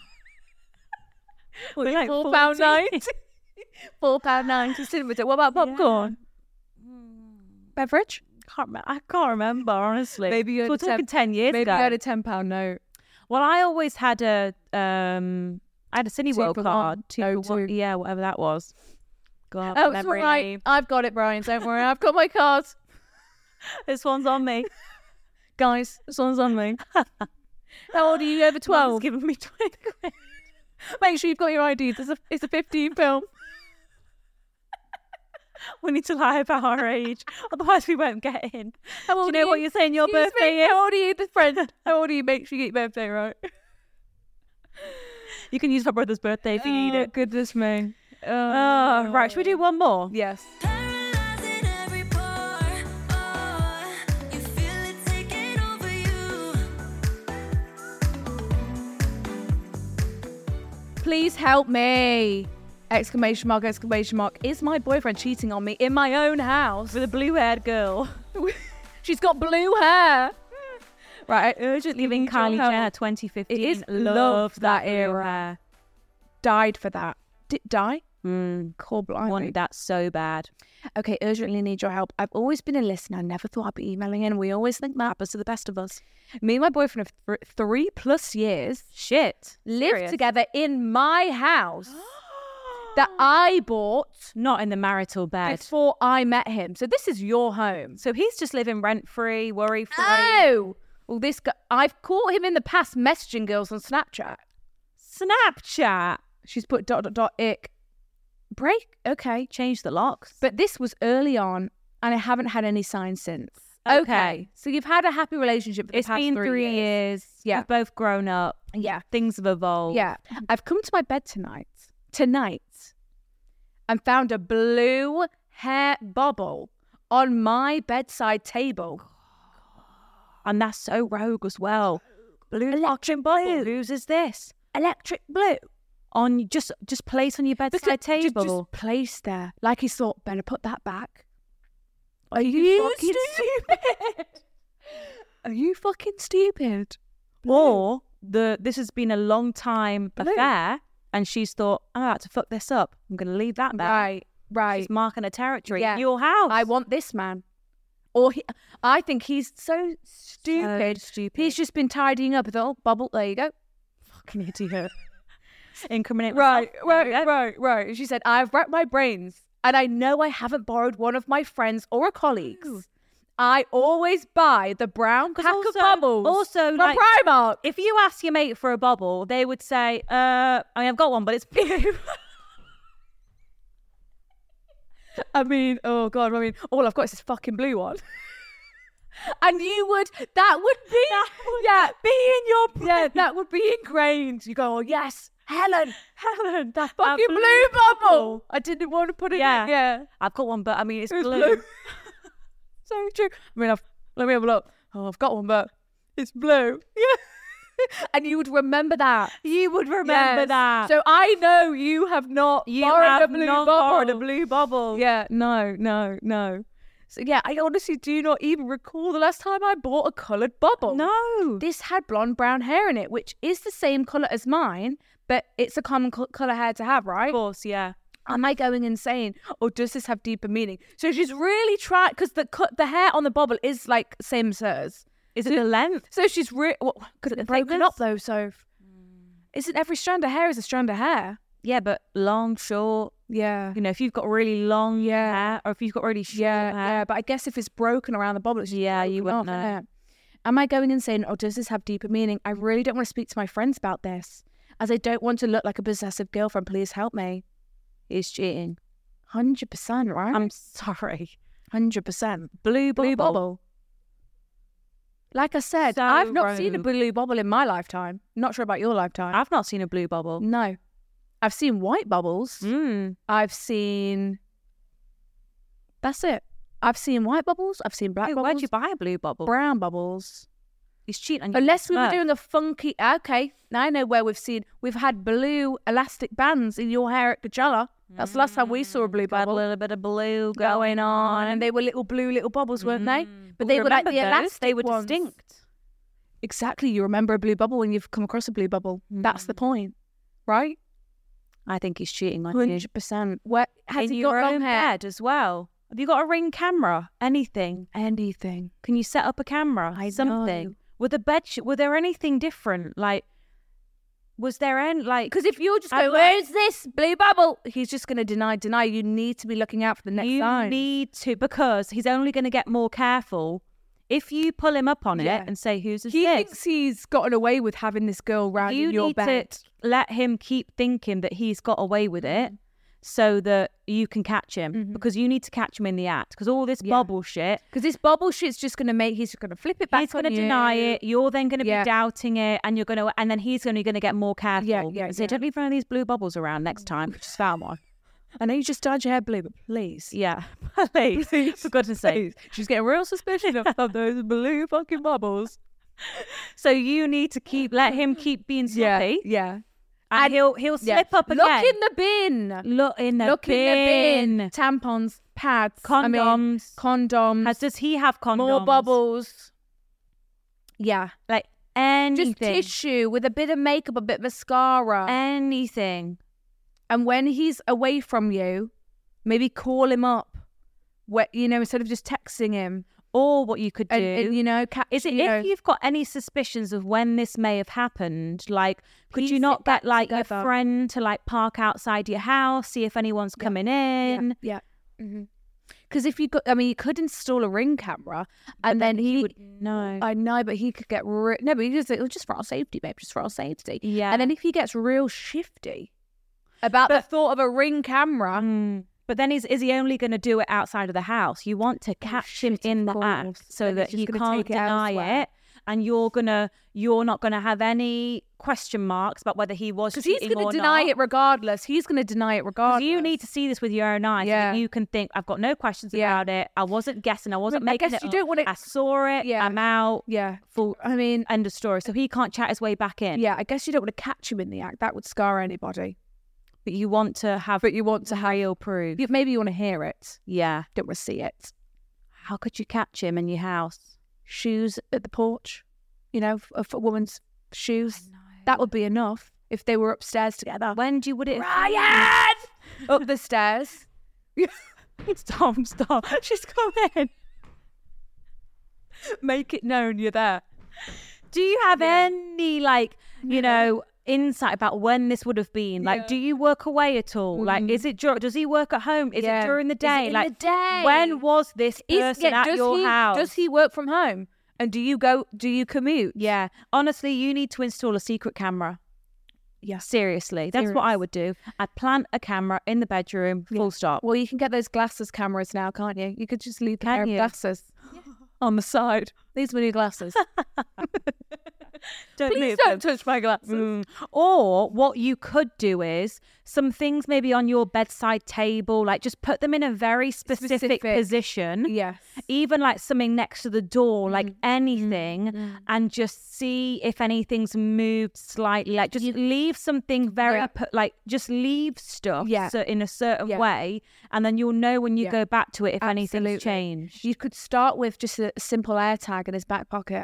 We're like Four pound fourteen. ninety. Four pound ninety cinema ticket. What about popcorn? Beverage? Can't rem- I can't remember honestly. Maybe you had We're a ten- talking ten years Maybe ago. you had a ten pound note. Well, I always had a um, I had a Cineworld for card. one. Two Oh, for one. two. Yeah, whatever that was. God, Oh, it's all memory right. lane. I've got it, Brian. Don't worry. I've got my card. This one's on me. Guys, this one's on me. How old are you? Over Mum's twelve? giving me twenty quid. Make sure you've got your I D. It's a, it's a fifteen film. We need to lie about our age, otherwise we won't get in. How Do you old know are what you're saying your Excuse birthday me, is? How old are you, the friend? How old are you? Make sure you get your birthday right. You can use my brother's birthday if you need Oh, it. goodness me. Oh, right. Should we do one more? Yes. Paralyzing every pore. Oh, you feel it taking over you. Please help me. Exclamation mark, exclamation mark. Is my boyfriend cheating on me in my own house? With a blue-haired girl. She's got blue hair. Right, I Urgently ring need your Kylie help. Jenner twenty fifteen. It is Love loved that blue era. hair. Died for that. Did die? Mm, Cool, blimey. wanted that so bad. Okay, urgently need your help. I've always been a listener. I never thought I'd be emailing in. We always think that happens to the best of us. Me and my boyfriend of th- three plus years Shit. lived Serious? together in my house that I bought Not in the marital bed. before I met him. So this is your home. So he's just living rent-free, worry-free. Oh, well, this guy, I've caught him in the past messaging girls on Snapchat. Snapchat. She's put dot dot dot ick. Break. Okay. Change the locks. But this was early on, and I haven't had any signs since. Okay. So you've had a happy relationship for the It's past been three, three years. years. Yeah. We've both grown up. Yeah. Things have evolved. Yeah. I've come to my bed tonight, tonight, and found a blue hair bobble on my bedside table. And that's so rogue as well. Blue electric blue. Whose is this? Electric blue. On just just place on your bedside Because- just- table. Just placed there. Like he thought, better put that back. Are you fucking stupid? Are you fucking stupid? Or the this has been a long time Blue. affair, and she's thought, I'm about to fuck this up. I'm going to leave that there. Right, right. She's marking a territory Yeah. in your house. I want this man. Or he, I think he's so stupid. So stupid. He's just been tidying up. I thought, oh, bubble, there you go. Fucking idiot. Incriminate Right, myself. right, Yeah. right, right. She said, I've racked my brains and I know I haven't borrowed one of my friends or a colleague's. I always buy the brown pack also- of bubbles also, from like, Primark. If you ask your mate for a bubble, they would say, uh, I mean, I've got one, but it's blue. I mean, oh God, I mean, all I've got is this fucking blue one. And you would, that would be, yeah, be in your brain. yeah, that would be ingrained. You go, oh yes, Helen, Helen, that fucking that blue, bubble. I didn't want to put it Yeah. in, yeah. I've got one, but I mean, it's, It's blue. blue. So true. I mean, I've, let me have a look. Oh, I've got one, but it's blue. Yeah. And you would remember that. You would remember Yes. that. So I know you have not you borrowed have a blue not bubble. borrowed a blue bubble. Yeah, no, no, no. So yeah, I honestly do not even recall the last time I bought a coloured bubble. No. This had blonde brown hair in it, which is the same colour as mine, but it's a common co- colour hair to have, right? Of course, yeah. Am I going insane, or does this have deeper meaning? So she's really trying, because the cut, the hair on the bubble is like same as hers. Is it the length? So she's really, because it's broken thickness? up though. So isn't every strand of hair is a strand of hair? Yeah, but long, short. Yeah, You know, if you've got really long Yeah. hair, or if you've got really short yeah, hair. yeah. But I guess if it's broken around the bubble, it's just Yeah, you broken wouldn't off, know. innit? Am I going insane, or does this have deeper meaning? I really don't want to speak to my friends about this, as I don't want to look like a possessive girlfriend. Please help me. Is cheating. Hundred percent, right? I'm sorry. Hundred percent. Blue bubble. Blue bubble. Like I said, So I've not seen a rogue. blue bubble in my lifetime. Not sure about your lifetime. I've not seen a blue bubble. No. I've seen white bubbles. Mm. I've seen... That's it. I've seen white bubbles. I've seen black Wait, bubbles. where'd you buy a blue bubble? Brown bubbles. He's cheating on you. Unless we were Smurf. doing a funky... Okay, now I know where we've seen... We've had blue elastic bands in your hair at Coachella. That's the last time we saw a blue Got a bubble little bit of blue going on. And they were little blue little bubbles, weren't they? But they We were like the remember those. elastic They were ones. distinct. Exactly. You remember a blue bubble when you've come across a blue bubble. That's the point, right? I think he's cheating on you. Hundred percent. Where has In he your got long own hair? bed as well. Have you got a Ring camera? Anything? Anything. Can you set up a camera? I Something. know. Were the bed? sh- Were there anything different? Like, was there any like? Because if you're just I've going, got- where's this blue bubble? He's just going to deny, deny. You need to be looking out for the next you sign. need to, because he's only going to get more careful if you pull him up on Yeah. it and say, "Who's this?" He thinks he's gotten away with having this girl round You in your need bed. to let him keep thinking that he's got away with it, so that you can catch him. Because you need to catch him in the act. Because all this Yeah. bubble shit, Because this bubble shit's just going to make, he's going to flip it back he's on going to you. deny it. You're then going to Yeah. be doubting it, and you're going to, and then he's only going to get more careful. Yeah, yeah, and say, yeah. "Don't leave one of these blue bubbles around next time." Just found one. I know you just dyed your hair blue, but please. Yeah, please, for goodness sake. Please. She's getting real suspicious of, of those blue fucking bubbles. So you need to keep let him keep being Yeah, sloppy, yeah. and, And- he'll he'll Yeah. slip up Look again. in the bin. Look in the Look bin. in the bin. Tampons, pads, I mean, Condoms. condoms. Has, does he have condoms? More bubbles. Yeah. Like anything. Just tissue with a bit of makeup, a bit of mascara. Anything. And when he's away from you, maybe call him up. Where, you know, instead of just texting him. Or what you could do And, and, you know, catch, is it you if know, you've got any suspicions of when this may have happened, like could Piece you it not back get like your together. friend to like park outside your house, see if anyone's coming in? Yeah. Because if you got, I mean, you could install a Ring camera, and then, he would know. I know, but he could get re- no, but he just it was just for our safety, babe, just for our safety. Yeah. And then if he gets real shifty about the thought of a Ring camera, Mm. But then is is he only going to do it outside of the house? You want to catch him shit, in of the course. act so Then that he's he just gonna can't take it deny elsewhere. it, and you're gonna you're not gonna have any question marks about whether he was because he's cheating going or to deny not. it regardless. He's going to deny it 'Cause regardless. you need to see this with your own eyes. So Yeah. that you can think, I've got no questions Yeah. about it. I wasn't guessing. I wasn't I making guess it you up. don't wanna- I saw it. Yeah. I'm out. Yeah. Full I mean, end of story. So he can't chat his way back in. yeah. I guess you don't want to catch him in the act. That would scar anybody. But you want to have But you want to have real proof. you- maybe you want to hear it. Yeah. Don't want to see it. How could you catch him in your house? Shoes at the porch, you know, f- a woman's shoes. That would be enough if they were upstairs together. When do you, would it? Ryan! Up the stairs. Stop, stop. She's coming. Make it known you're there. Do you have any, like, you know, insight about when this would have been? Like, Yeah. do you work away at all? Like, is it, dur- does he work at home? Is Yeah. it during the Is it day? in like, the day? when was this Is- person yeah, at does your he, house? Does he work from home? And do you go, do you commute? Yeah. Honestly, you need to install a secret camera. Yeah. Seriously. That's what I Serious. would do. I'd plant a camera in the bedroom, full stop. Well, you can get those glasses cameras now, can't you? You could just leave the Can pair you? of glasses on the side. These were new glasses. Don't Please move don't them. touch my glasses. Mm. Or what you could do is some things maybe on your bedside table, like just put them in a very specific, Specific. position. Yes. Even like something next to the door, like Mm. anything, Mm. and just see if anything's moved slightly. Like just leave something very, Yeah. pu- like just leave stuff Yeah. so in a certain Yeah. way, and then you'll know when you Yeah. go back to it if Absolutely. anything's changed. You could start with just a simple air tag in his back pocket.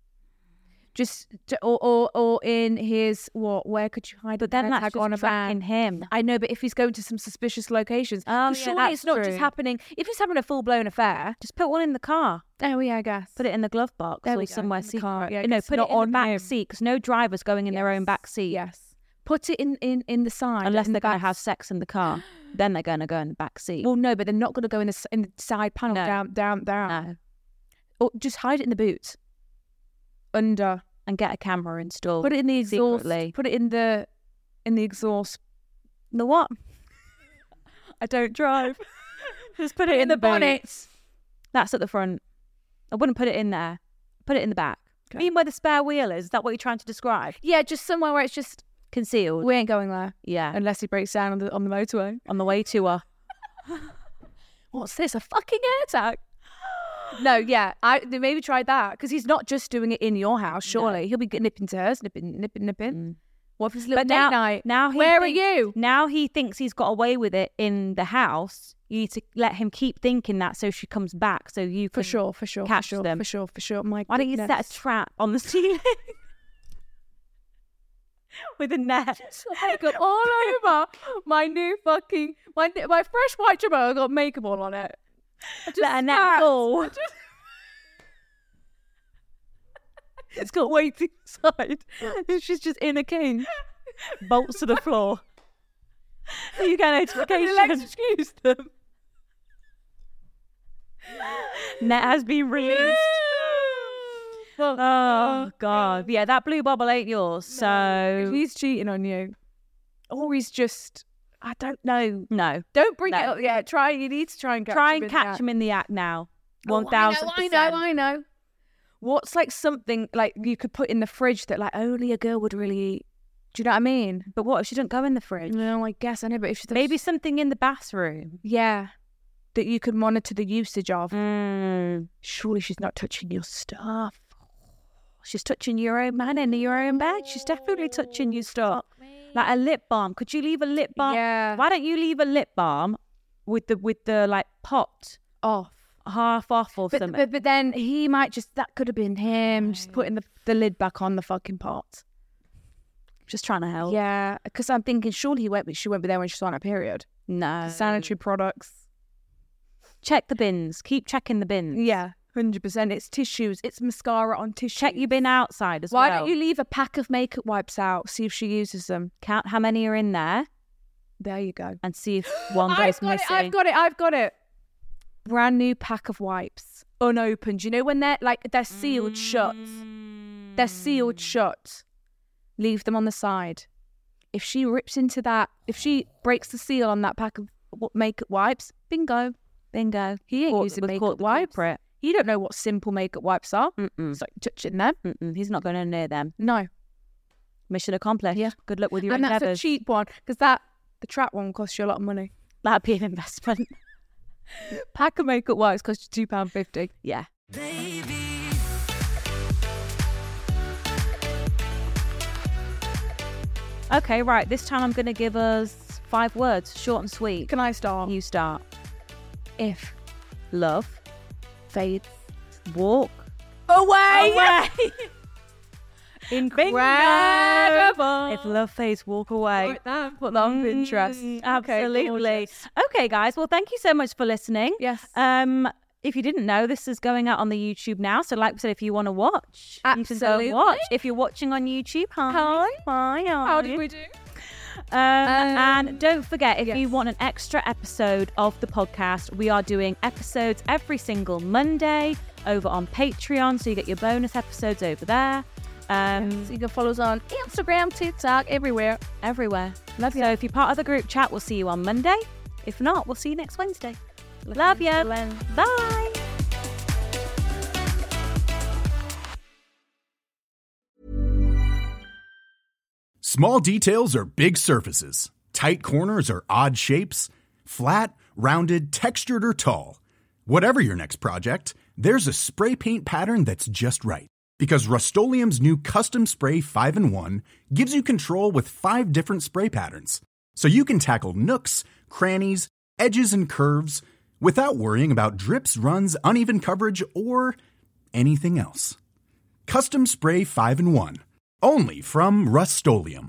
Just, to- or, or, or in his, what, where could you hide But an then air that's tag just on a tracking van? him. I know, but if he's going to some suspicious locations, Oh, 'cause yeah, surely that's it's not true. just happening. If he's having a full blown affair, Just put one in the car. oh yeah, I guess. Put it in the glove box There or we go, somewhere in the secret. car, yeah, you know, 'cause put it's it not in the on back him. seat because no driver's going in their own Yes. back seat. Yes. Put it in, in, in the side. Unless in they're the going to back. have sex in the car. Then they're going to go in the back seat. Well, no, but they're not going to go in the s- in the side panel No. down, down, down. No. Or just hide it in the boot. Under. And get a camera installed. Put it in the exhaust. secretly. Put it in the in the exhaust. The what? I don't drive. Just put it in the, boot. bonnet. That's at the front. I wouldn't put it in there. Put it in the back. Okay. Mean where the spare wheel is? Is that what you're trying to describe? Yeah, just somewhere where it's just Concealed. we ain't going there yeah. unless he breaks down on the on the motorway. On the way to her. What's this? A fucking air tag? No, yeah, I they maybe try that because he's not just doing it in your house. Surely he'll be nipping to hers, nipping, nipping, nipping. Mm. What if it's a little But date now, night? now he Where thinks- are you? Now he thinks he's got away with it in the house. You need to let him keep thinking that so she comes back so you can For sure, for sure, catch for sure, them. for sure, for sure. My Why don't you set a goodness. trap on the ceiling with a net? Makeup all over my new fucking my my fresh white jumper. I got makeup all on it. I just Let a net spat. fall. I just- It's got weight inside. She's just in a king. Bolts to the floor. You get notification. Electrocute them. Net has been released. Oh God! Yeah, that blue bubble ain't yours. So He's cheating on you, or he's just. I don't know. no. Don't bring No. it up. Yeah, try. You need to try and catch Try him and in the catch act. him in the act now. Oh, One thousand I know, percent. I know, I know. What's like something like you could put in the fridge that like only a girl would really eat? Do you know what I mean? But what if she doesn't go in the fridge? No, I guess I know, but if she's Maybe something in the bathroom. yeah, that you could monitor the usage of. Mm. Surely she's not touching your stuff. She's touching your own man in your own bed. She's definitely touching your stuff. Like a lip balm. Could you leave a lip balm? Yeah. Why don't you leave a lip balm with the with the like popped Off. half off or But, something? but but then he might just that could have been him just putting the, the lid back on the fucking pot. Just trying to help. Yeah, because I'm thinking surely he won't be, she won't be there when she's on her period. No. Sanitary products. Check the bins. Keep checking the bins. Yeah, hundred percent. It's tissues. It's mascara on tissues. Check your bin outside as Why well. don't you leave a pack of makeup wipes out? See if she uses them. count how many are in there There you go. and see if one I've goes got missing. it. I've got it. I've got it. Brand new pack of wipes, unopened. You know when they're like they're sealed shut. They're sealed shut. Leave them on the side. If she rips into that, if she breaks the seal on that pack of w- makeup wipes, bingo, Bingo. he ain't Caught- using was makeup caught the wipes. culprit. You don't know what simple makeup wipes are. Mm-mm. So touching them, Mm-mm. He's not going near them. no. Mission accomplished. Yeah. Good luck with your And that's endeavours. a cheap one because that the trap one costs you a lot of money. That'd be an investment. Pack of makeup wipes costs you two pound fifty. Yeah. Okay, right. This time I'm going to give us five words, short and sweet. Can I start? You start. If Love, fades Walk away. away. Incredible. If love fades, walk away. Put that, put that on Pinterest. Mm, Okay, absolutely. gorgeous. Okay, guys. Well, thank you so much for listening. Yes. Um, if you didn't know, this is going out on the YouTube now. So, like we said, if you want to watch, Absolutely. you can go watch. If you're watching on YouTube, hi, Hi. hi, How hi. did we do? Um, and don't forget, if yes. you want an extra episode of the podcast, we are doing episodes every single Monday over on Patreon. So you get your bonus episodes over there. Um, So you can follow us on Instagram, TikTok, everywhere. everywhere. Love you. So if you're part of the group chat, we'll see you on Monday. If not, we'll see you next Wednesday. Love you. Bye. Small details are big surfaces. Tight corners are odd shapes. Flat, rounded, textured, or tall. Whatever your next project, there's a spray paint pattern that's just right. Because Rust-Oleum's new Custom Spray five in one gives you control with five different spray patterns. So you can tackle nooks, crannies, edges, and curves without worrying about drips, runs, uneven coverage, or anything else. Custom Spray five in one. Only from Rust-Oleum.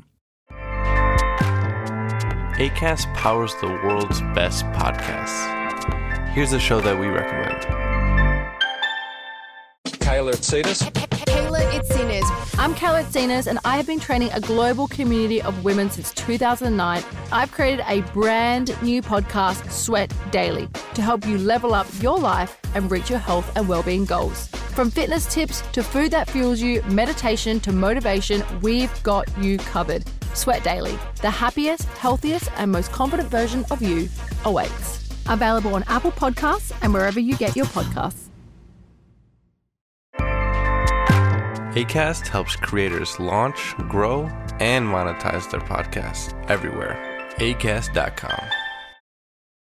Acast powers the world's best podcasts. Here's a show that we recommend. Kayla Itsinas. Kayla Itsinas. I'm Kayla Itsinas, and I have been training a global community of women since two thousand nine. I've created a brand new podcast, Sweat Daily, to help you level up your life and reach your health and well-being goals. From fitness tips to food that fuels you, meditation to motivation, we've got you covered. Sweat Daily, the happiest, healthiest, and most confident version of you awaits. Available on Apple Podcasts and wherever you get your podcasts. Acast helps creators launch, grow, and monetize their podcasts everywhere. acast dot com.